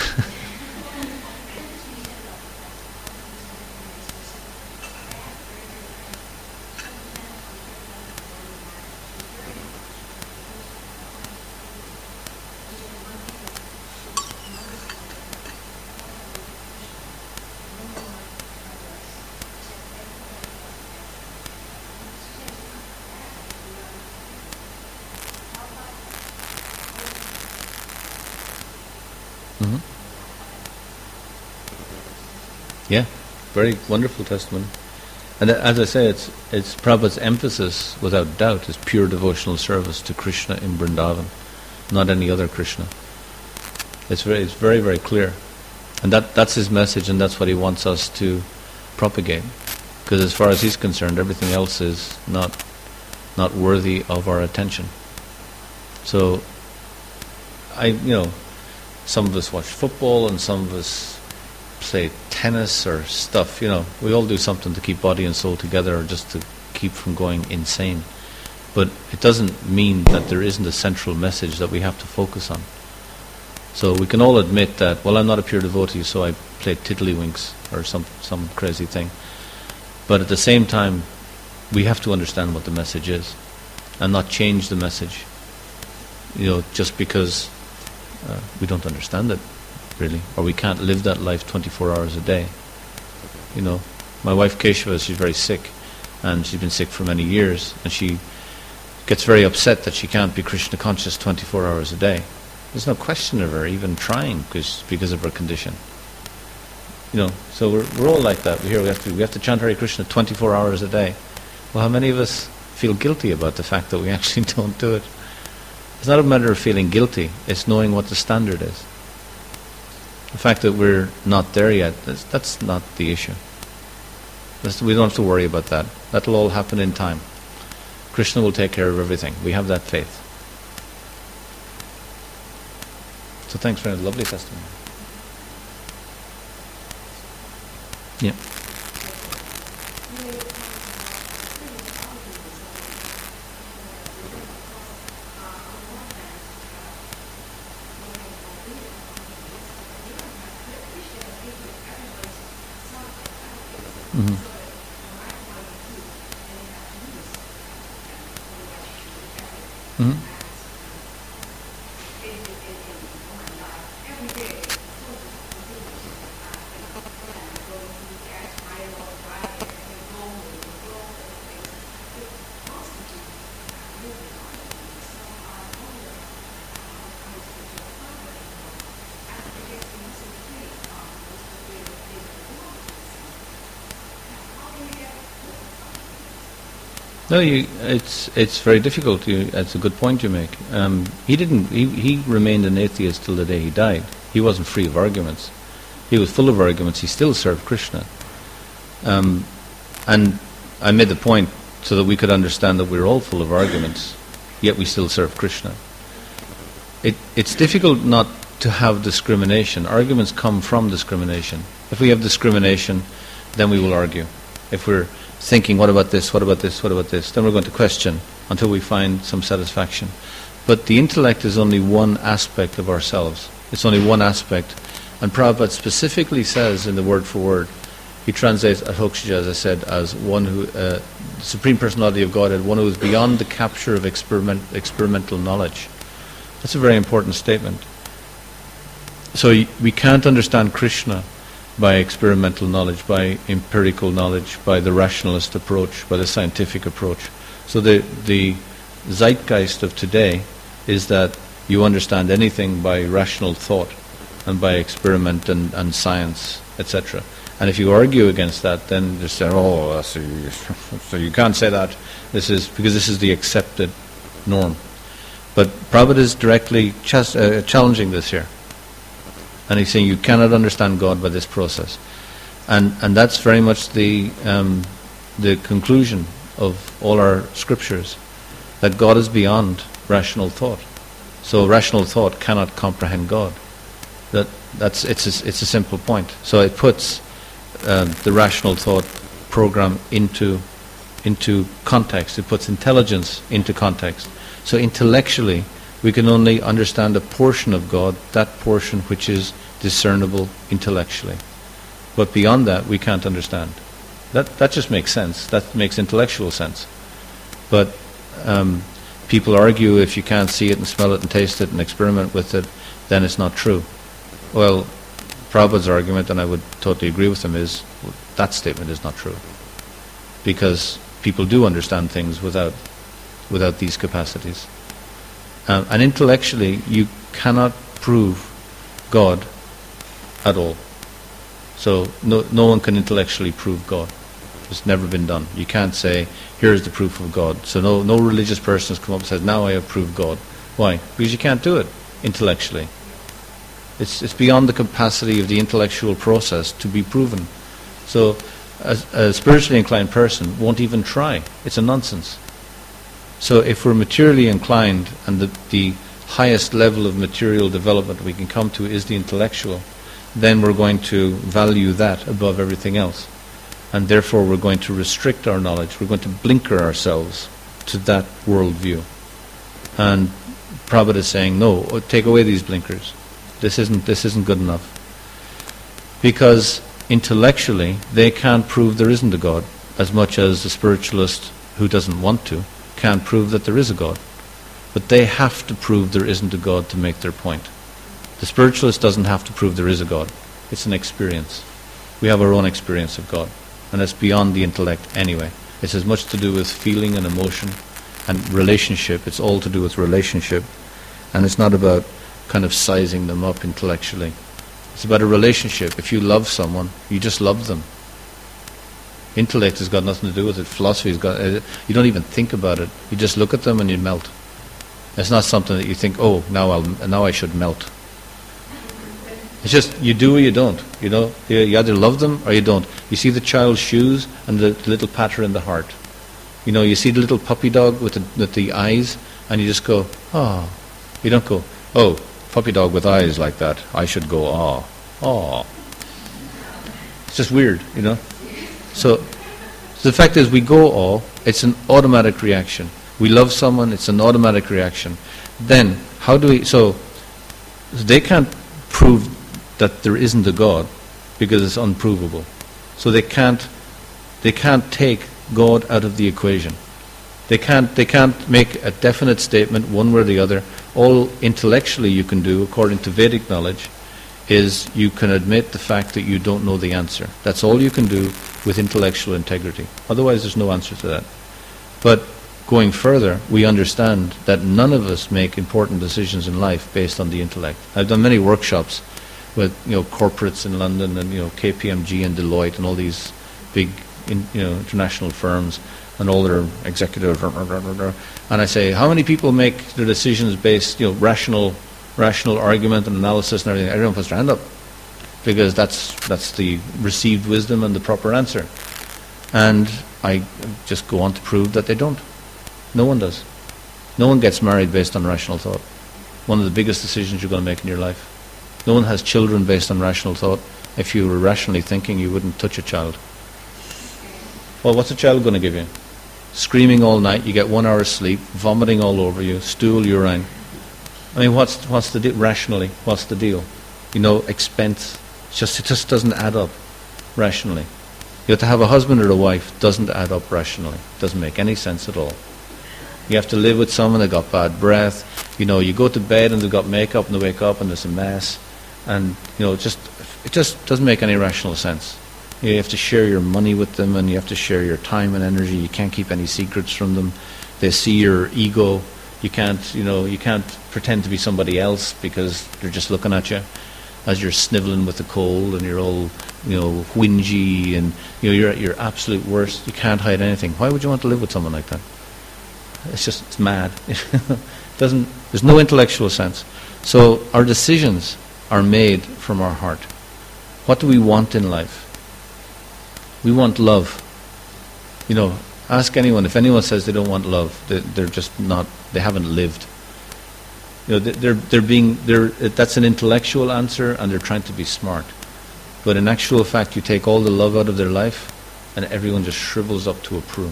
Mm-hmm. Yeah, very wonderful testimony. And as I say, it's it's Prabhupada's emphasis, without doubt, is pure devotional service to Krishna in Vrindavan, not any other Krishna. It's very, it's very, very clear, and that that's his message, and that's what he wants us to propagate. Because as far as he's concerned, everything else is not not worthy of our attention. So, I you know. Some of us watch football and some of us play tennis or stuff, you know. We all do something to keep body and soul together or just to keep from going insane. But it doesn't mean that there isn't a central message that we have to focus on. So we can all admit that, well, I'm not a pure devotee, so I play tiddlywinks or some, some crazy thing. But at the same time, we have to understand what the message is and not change the message, you know, just because Uh, we don't understand it, really, or we can't live that life twenty-four hours a day. You know, my wife Keshava, she's very sick, and she's been sick for many years, and she gets very upset that she can't be Krishna conscious twenty-four hours a day. There's no question of her even trying because because of her condition. You know, so we're we're all like that. We hear we have to we have to chant Hare Krishna twenty-four hours a day. Well, how many of us feel guilty about the fact that we actually don't do it? It's not a matter of feeling guilty, it's knowing what the standard is. The fact that we're not there yet, that's, that's not the issue. That's, we don't have to worry about that. That'll all happen in time. Krishna will take care of everything. We have that faith. So thanks for a lovely testimony. Yeah. Mm-hmm. Mm-hmm. No, you, it's it's very difficult. You, it's a good point you make. Um, he didn't. He, he remained an atheist till the day he died. He wasn't free of arguments. He was full of arguments. He still served Krishna. Um, and I made the point so that we could understand that we're all full of arguments, yet we still serve Krishna. It it's difficult not to have discrimination. Arguments come from discrimination. If we have discrimination, then we will argue. If we're thinking, what about this, what about this, what about this, then we're going to question until we find some satisfaction. But the intellect is only one aspect of ourselves. It's only one aspect. And Prabhupada specifically says in the word for word, he translates Adhokshaja, as I said, as one who, uh, the Supreme Personality of Godhead, one who is beyond the capture of experiment, experimental knowledge. That's a very important statement. So y- we can't understand Krishna by experimental knowledge, by empirical knowledge, by the rationalist approach, by the scientific approach. So the the zeitgeist of today is that you understand anything by rational thought and by experiment and, and science, et cetera. And if you argue against that, then they say, oh, so you, so you can't say that. This is because this is the accepted norm. But Prabhupada is directly ch- uh, challenging this here. And he's saying you cannot understand God by this process. And and that's very much the um, the conclusion of all our scriptures, that God is beyond rational thought. So rational thought cannot comprehend God. That that's it's a, it's a simple point. So it puts um, the rational thought program into into context. It puts intelligence into context. So intellectually, we can only understand a portion of God, that portion which is discernible intellectually. But beyond that, we can't understand. That that just makes sense. That makes intellectual sense. But um, people argue if you can't see it and smell it and taste it and experiment with it, then it's not true. Well, Prabhupada's argument, and I would totally agree with him, is well, that statement is not true. Because people do understand things without without these capacities. Um, and intellectually, you cannot prove God at all. So no, no one can intellectually prove God. It's never been done. You can't say, here's the proof of God. So no, no religious person has come up and said, now I have proved God. Why? Because you can't do it intellectually. It's, it's beyond the capacity of the intellectual process to be proven. So a, a spiritually inclined person won't even try. It's a nonsense. So if we're materially inclined and the, the highest level of material development we can come to is the intellectual, then we're going to value that above everything else. And therefore we're going to restrict our knowledge. We're going to blinker ourselves to that worldview. And Prabhupada is saying, no, take away these blinkers. This isn't, this isn't good enough. Because intellectually they can't prove there isn't a God, as much as the spiritualist who doesn't want to can't prove that there is a God. But they have to prove there isn't a God to make their point. The spiritualist doesn't have to prove there is a God. It's an experience. We have our own experience of God. And it's beyond the intellect anyway. It's as much to do with feeling and emotion and relationship. It's all to do with relationship. And it's not about kind of sizing them up intellectually. It's about a relationship. If you love someone, you just love them. Intellect has got nothing to do with it. Philosophy has got... Uh, you don't even think about it. You just look at them and you melt. It's not something that you think, oh, now I'll now I should melt. It's just you do or you don't. You know, you, you either love them or you don't. You see the child's shoes and the, the little patter in the heart. You know, you see the little puppy dog with the, with the eyes, and you just go, oh. You don't go, oh, puppy dog with eyes like that. I should go, oh, oh. It's just weird, you know. So, so the fact is, we go, oh. It's an automatic reaction. We love someone. It's an automatic reaction. Then, how do we? So, so they can't prove that there isn't a God because it's unprovable. So they can't they can't take God out of the equation. They can't they can't make a definite statement one way or the other. All intellectually you can do, according to Vedic knowledge, is you can admit the fact that you don't know the answer. That's all you can do with intellectual integrity. Otherwise there's no answer to that. But going further, we understand that none of us make important decisions in life based on the intellect. I've done many workshops with you know corporates in London and you know K P M G and Deloitte and all these big in, you know international firms and all their executives, and I say, how many people make their decisions based you know rational rational argument and analysis and everything? Everyone puts their hand up because that's that's the received wisdom and the proper answer. And I just go on to prove that they don't. No one does. No one gets married based on rational thought. One of the biggest decisions you're going to make in your life. No one has children based on rational thought. If you were rationally thinking, you wouldn't touch a child. Well, what's a child going to give you? Screaming all night, you get one hour's sleep, vomiting all over you, stool, urine. I mean, what's what's the deal? Rationally, what's the deal? You know, expense. It's just, it just doesn't add up rationally. You have to have a husband or a wife, doesn't add up rationally. Doesn't make any sense at all. You have to live with someone that got bad breath. You know, you go to bed and they've got makeup and they wake up and there's a mess. And, you know, it just, it just doesn't make any rational sense. You have to share your money with them and you have to share your time and energy. You can't keep any secrets from them. They see your ego. You can't, you know, you can't pretend to be somebody else because they're just looking at you as you're sniveling with the cold and you're all, you know, whingy and, you know, you're at your absolute worst. You can't hide anything. Why would you want to live with someone like that? It's just it's mad. Doesn't there's no intellectual sense. So our decisions are made from our heart. What do we want in life? We want love. You know, ask anyone. If anyone says they don't want love, they, they're just not. They haven't lived. You know, they're they're being they're. That's an intellectual answer, and they're trying to be smart. But in actual fact, you take all the love out of their life, and everyone just shrivels up to a prune.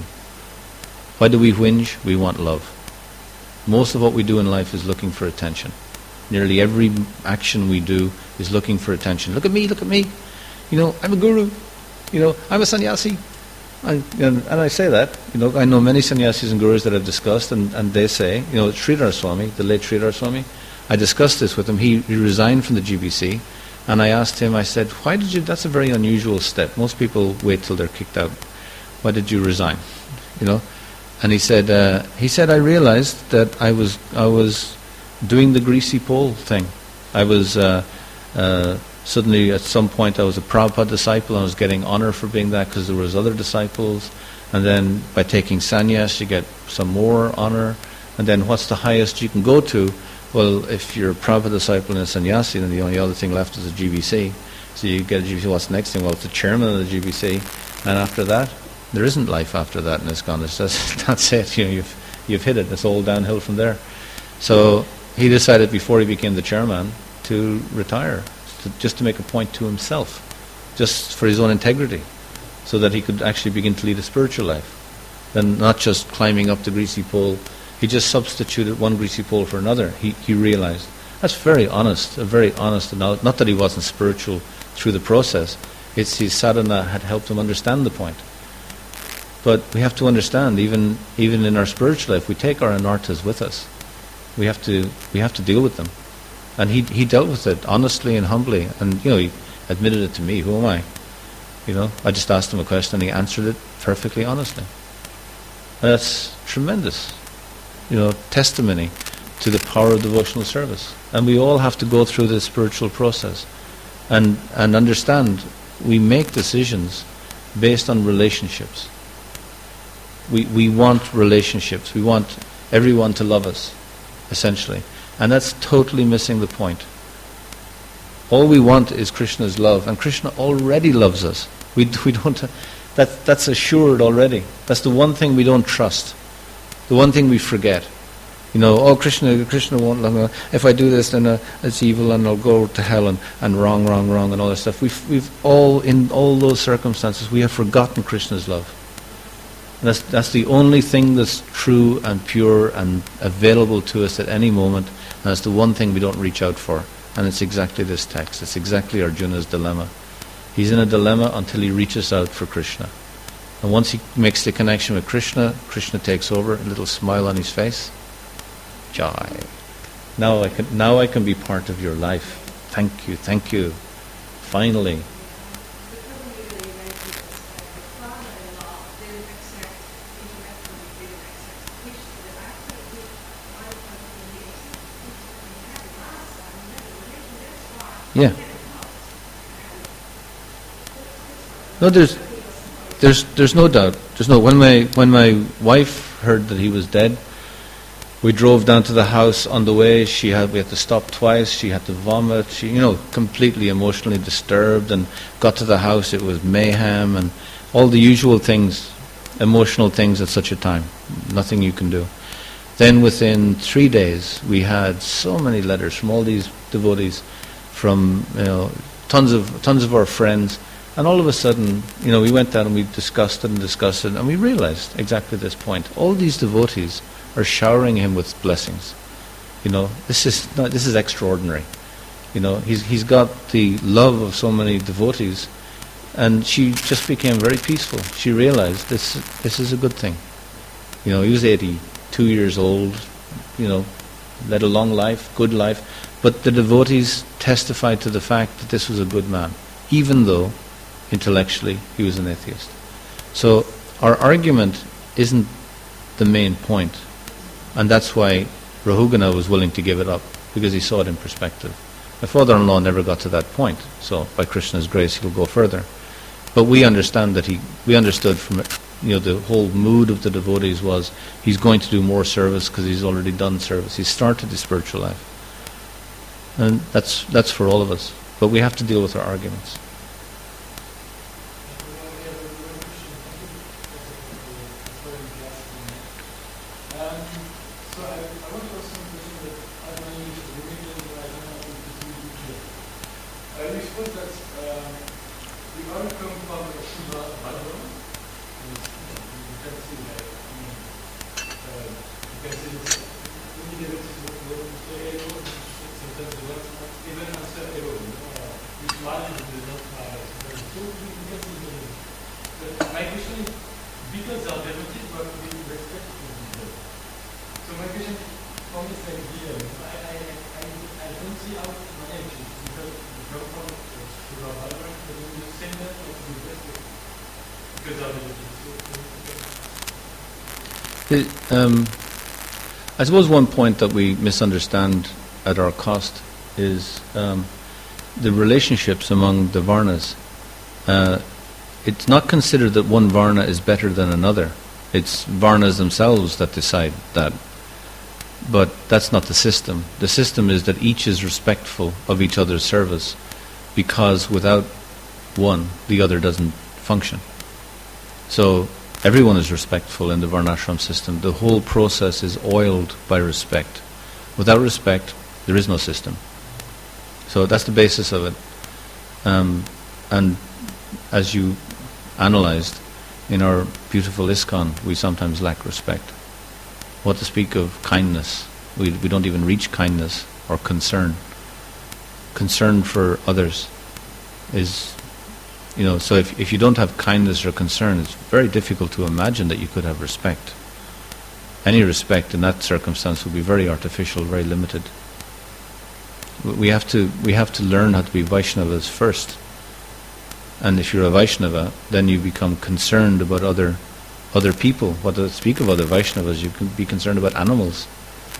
Why do we whinge? We want love. Most of what we do in life is looking for attention. Nearly every action we do is looking for attention. Look at me, look at me. You know, I'm a guru. You know, I'm a sannyasi. I, and, and I say that. You know, I know many sannyasis and gurus that I've discussed, and, and they say, you know, Sridhar Swami, the late Sridhar Swami, I discussed this with him. He, he resigned from the G B C, and I asked him, I said, why did you, that's a very unusual step. Most people wait till they're kicked out. Why did you resign? You know? And he said, uh, he said, I realized that I was, I was doing the greasy pole thing. I was, uh, uh, suddenly at some point I was a Prabhupada disciple and I was getting honor for being that because there was other disciples. And then by taking sannyas you get some more honor. And then what's the highest you can go to? Well, if you're a Prabhupada disciple and a sannyasi, then the only other thing left is a G B C. So you get a G B C, what's the next thing? Well, it's the chairman of the G B C. And after that, there isn't life after that in ISKCON. It's just, that's it. You know, you've, you've hit it. It's all downhill from there. So he decided before he became the chairman to retire, to, just to make a point to himself, just for his own integrity, so that he could actually begin to lead a spiritual life. Then not just climbing up the greasy pole. He just substituted one greasy pole for another. He, he realized. That's very honest, a very honest analysis. Not that he wasn't spiritual through the process. It's his sadhana had helped him understand the point. But we have to understand, even even in our spiritual life, we take our anarthas with us. We have to we have to deal with them. And he he dealt with it honestly and humbly. And you know, he admitted it to me. Who am I? You know, I just asked him a question and he answered it perfectly honestly. And that's tremendous, you know, testimony to the power of devotional service. And we all have to go through this spiritual process and and understand we make decisions based on relationships. We we want relationships. We want everyone to love us, essentially. And that's totally missing the point. All we want is Krishna's love, and Krishna already loves us. We we don't. That that's assured already. That's the one thing we don't trust. The one thing we forget. You know, oh, Krishna, Krishna won't love me. If I do this, then uh, it's evil, and I'll go to hell, and, and wrong, wrong, wrong, and all that stuff. We've we've all in all those circumstances we have forgotten Krishna's love. And that's that's the only thing that's true and pure and available to us at any moment. And that's the one thing we don't reach out for. And it's exactly this text. It's exactly Arjuna's dilemma. He's in a dilemma until he reaches out for Krishna. And once he makes the connection with Krishna, Krishna takes over, a little smile on his face. Jai. Now I can now I can be part of your life. Thank you, thank you. Finally. Yeah. No, there's, there's, there's no doubt. There's no. When my when my wife heard that he was dead, we drove down to the house. On the way, she had we had to stop twice. She had to vomit. She, you know, completely emotionally disturbed. And got to the house, it was mayhem and all the usual things, emotional things at such a time. Nothing you can do. Then within three days, we had so many letters from all these devotees, from you know tons of tons of our friends, and all of a sudden, you know, we went down and we discussed it and discussed it, and we realized exactly this point. All these devotees are showering him with blessings. You know, this is not, this is extraordinary. You know, he's he's got the love of so many devotees, and she just became very peaceful. She realized this this is a good thing. You know, he was eighty-two years old. You know, led a long life, good life. But the devotees testified to the fact that this was a good man, even though intellectually he was an atheist. So our argument isn't the main point, and that's why Rahugana was willing to give it up, because he saw it in perspective. My father-in-law never got to that point, so by Krishna's grace he'll go further. But we understand that he, we understood from you know, the whole mood of the devotees was he's going to do more service because he's already done service. He started the spiritual life. And that's that's for all of us. But we have to deal with our arguments. Um, I suppose one point that we misunderstand at our cost is um, the relationships among the Varnas. Uh, it's not considered that one Varna is better than another. It's Varnas themselves that decide that. But that's not the system. The system is that each is respectful of each other's service, because without one, the other doesn't function. So everyone is respectful in the Varnashram system. The whole process is oiled by respect. Without respect, there is no system. So that's the basis of it. Um, and as you analysed, in our beautiful ISKCON, we sometimes lack respect. What to speak of kindness? We, we don't even reach kindness or concern. Concern for others is, you know, so if, if you don't have kindness or concern, it's very difficult to imagine that you could have respect. Any respect in that circumstance would be very artificial, very limited. We have to we have to learn how to be Vaishnavas first. And if you're a Vaishnava, then you become concerned about other other people. What to speak of other Vaishnavas, you can be concerned about animals.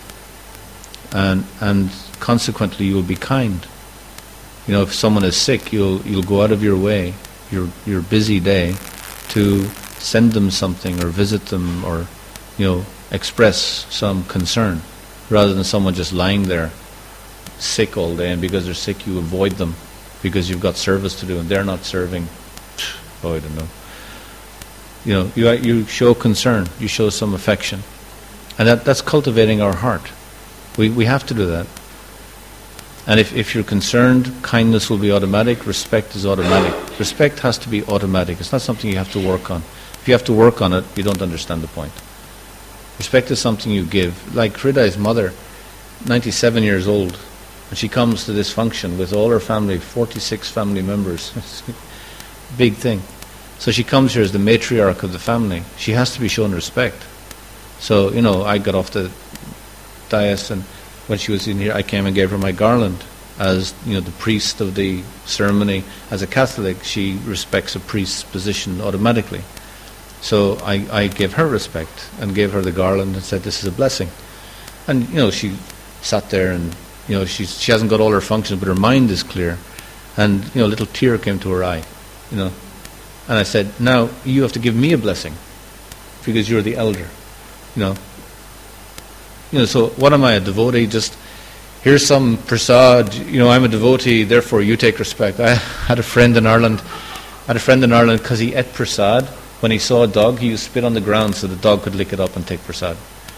And and consequently you will be kind. You know, if someone is sick, you'll you'll go out of your way, your your busy day, to send them something or visit them or, you know, express some concern, rather than someone just lying there sick all day, and because they're sick you avoid them because you've got service to do and they're not serving. Oh, I don't know. You know, you you show concern, you show some affection, and that that's cultivating our heart. We we have to do that. And if, if you're concerned, kindness will be automatic, respect is automatic. Respect has to be automatic. It's not something you have to work on. If you have to work on it, you don't understand the point. Respect is something you give. Like Hriday's mother, ninety-seven years old, and she comes to this function with all her family, forty-six family members. It's a big thing. So she comes here as the matriarch of the family. She has to be shown respect. So, you know, I got off the dais, and when she was in here, I came and gave her my garland. As, you know, the priest of the ceremony, as a Catholic, she respects a priest's position automatically. So I, I gave her respect and gave her the garland and said, this is a blessing. And, you know, she sat there and, you know, she's, she hasn't got all her functions, but her mind is clear. And, you know, a little tear came to her eye, you know. And I said, now you have to give me a blessing because you're the elder, you know. You know, so what am I, a devotee? Just, here's some prasad, you know, I'm a devotee, therefore you take respect. I had a friend in Ireland, I had a friend in Ireland because he ate prasad. When he saw a dog, he used to spit on the ground so the dog could lick it up and take prasad.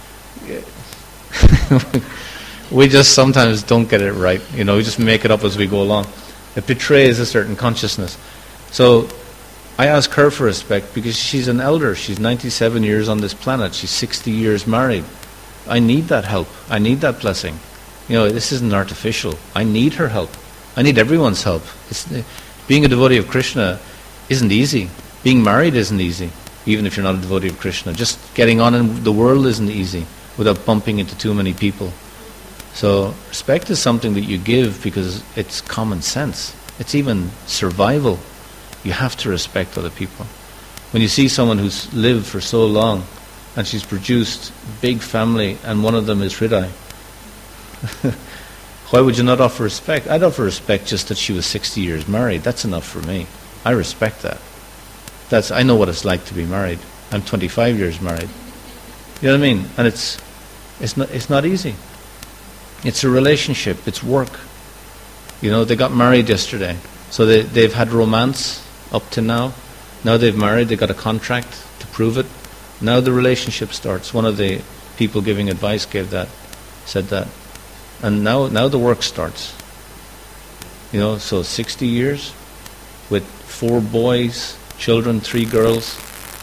We just sometimes don't get it right, you know, we just make it up as we go along. It betrays a certain consciousness. So I ask her for respect because she's an elder. She's ninety-seven years on this planet. She's sixty years married. I need that help. I need that blessing. You know, this isn't artificial. I need her help. I need everyone's help. It's, being a devotee of Krishna isn't easy. Being married isn't easy, even if you're not a devotee of Krishna. Just getting on in the world isn't easy without bumping into too many people. So respect is something that you give because it's common sense. It's even survival. You have to respect other people. When you see someone who's lived for so long and she's produced a big family and one of them is Hriday, why would you not offer respect? I'd offer respect just that she was sixty years married. That's enough for me. I respect that. That's I know what it's like to be married. I'm twenty-five years married. You know what I mean? And it's it's not it's not easy. It's a relationship. It's work. You know, they got married yesterday, so they they've had romance up to now. Now they've married. They got a contract to prove it. Now the relationship starts. One of the people giving advice gave that, said that, and now now the work starts. You know, so sixty years with four boys, children, three girls.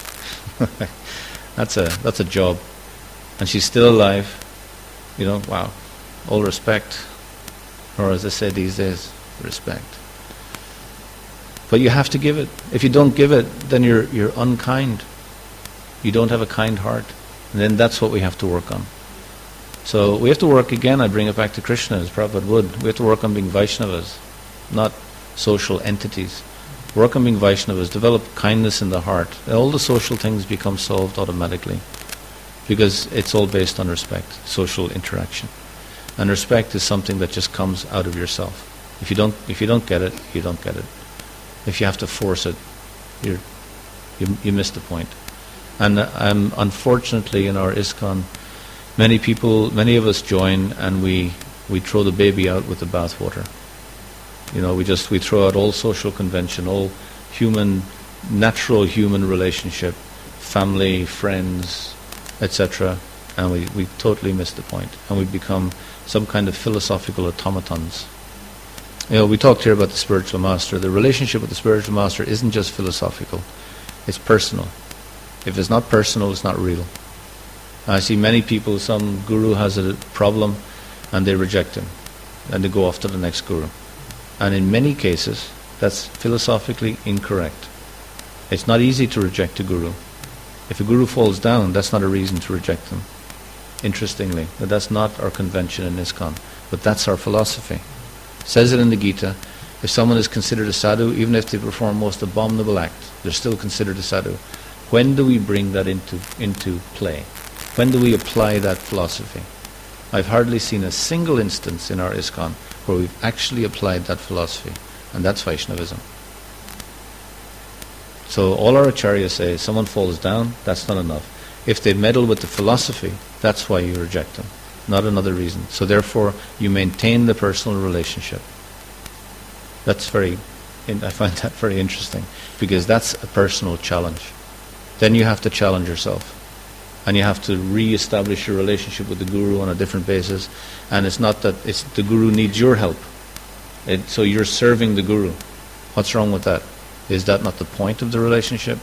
that's a that's a job, and she's still alive. You know, wow, all respect, or as I say these days, respect. But you have to give it. If you don't give it, then you're you're unkind. You don't have a kind heart, and then that's what we have to work on. So we have to work again. I bring it back to Krishna, as Prabhupada would. We have to work on being Vaishnavas, not social entities. Work on being Vaishnavas, develop kindness in the heart. All the social things become solved automatically, because it's all based on respect, social interaction. And respect is something that just comes out of yourself. If you don't, if you don't get it, you don't get it. If you have to force it, you're, you you miss the point. And uh, um, unfortunately, in our ISKCON, many people, many of us join, and we we throw the baby out with the bathwater. You know, we just we throw out all social convention, all human, natural human relationship, family, friends, et cetera, and we, we totally miss the point, and we become some kind of philosophical automatons. You know, we talked here about the spiritual master. The relationship with the spiritual master isn't just philosophical; it's personal. If it's not personal, it's not real. I see many people. Some guru has a problem, and they reject him, and they go off to the next guru. And in many cases, that's philosophically incorrect. It's not easy to reject a guru. If a guru falls down, that's not a reason to reject them. Interestingly, but that's not our convention in ISKCON, but that's our philosophy. It says it in the Gita, if someone is considered a sadhu, even if they perform most abominable act, they're still considered a sadhu. When do we bring that into into play? When do we apply that philosophy? I've hardly seen a single instance in our ISKCON where we've actually applied that philosophy, and that's Vaishnavism. So all our acharyas say, someone falls down, that's not enough. If they meddle with the philosophy, that's why you reject them, not another reason. So therefore, you maintain the personal relationship. That's very, I find that very interesting, because that's a personal challenge. Then you have to challenge yourself. And you have to re-establish your relationship with the guru on a different basis. And it's not that it's the guru needs your help. It, so you're serving the guru. What's wrong with that? Is that not the point of the relationship?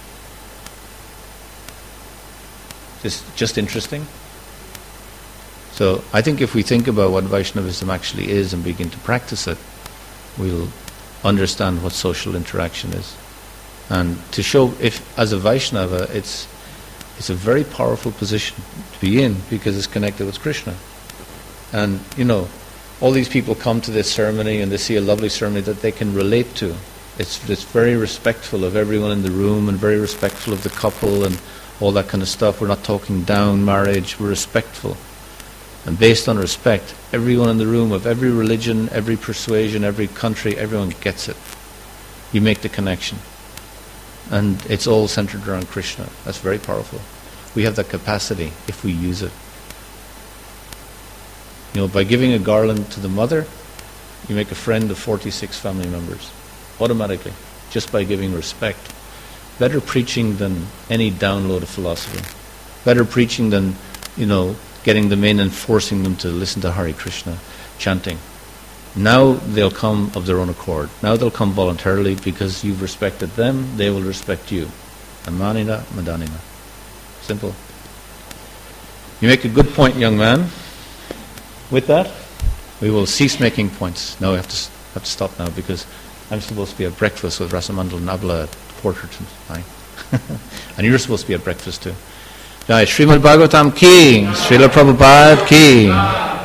Just, just interesting. So I think if we think about what Vaishnavism actually is and begin to practice it, we'll understand what social interaction is. And to show, if as a Vaishnava, it's It's a very powerful position to be in, because it's connected with Krishna. And, you know, all these people come to this ceremony and they see a lovely ceremony that they can relate to. It's, it's very respectful of everyone in the room, and very respectful of the couple and all that kind of stuff. We're not talking down marriage, we're respectful. And based on respect, everyone in the room, of every religion, every persuasion, every country, everyone gets it. You make the connection. And it's all centered around Krishna. That's very powerful. We have that capacity if we use it. You know, by giving a garland to the mother, you make a friend of forty-six family members, automatically, just by giving respect. Better preaching than any download of philosophy. Better preaching than, you know, getting them in and forcing them to listen to Hare Krishna chanting. Now they'll come of their own accord. Now they'll come voluntarily, because you've respected them, they will respect you. Amanina madanina. Simple. You make a good point, young man. With that, we will cease making points. No, we have to have to stop now, because I'm supposed to be at breakfast with Rasamandal Nabla at quarter to nine. And you're supposed to be at breakfast too. Jai Srimad Bhagavatam ki, Srila Prabhupada ki.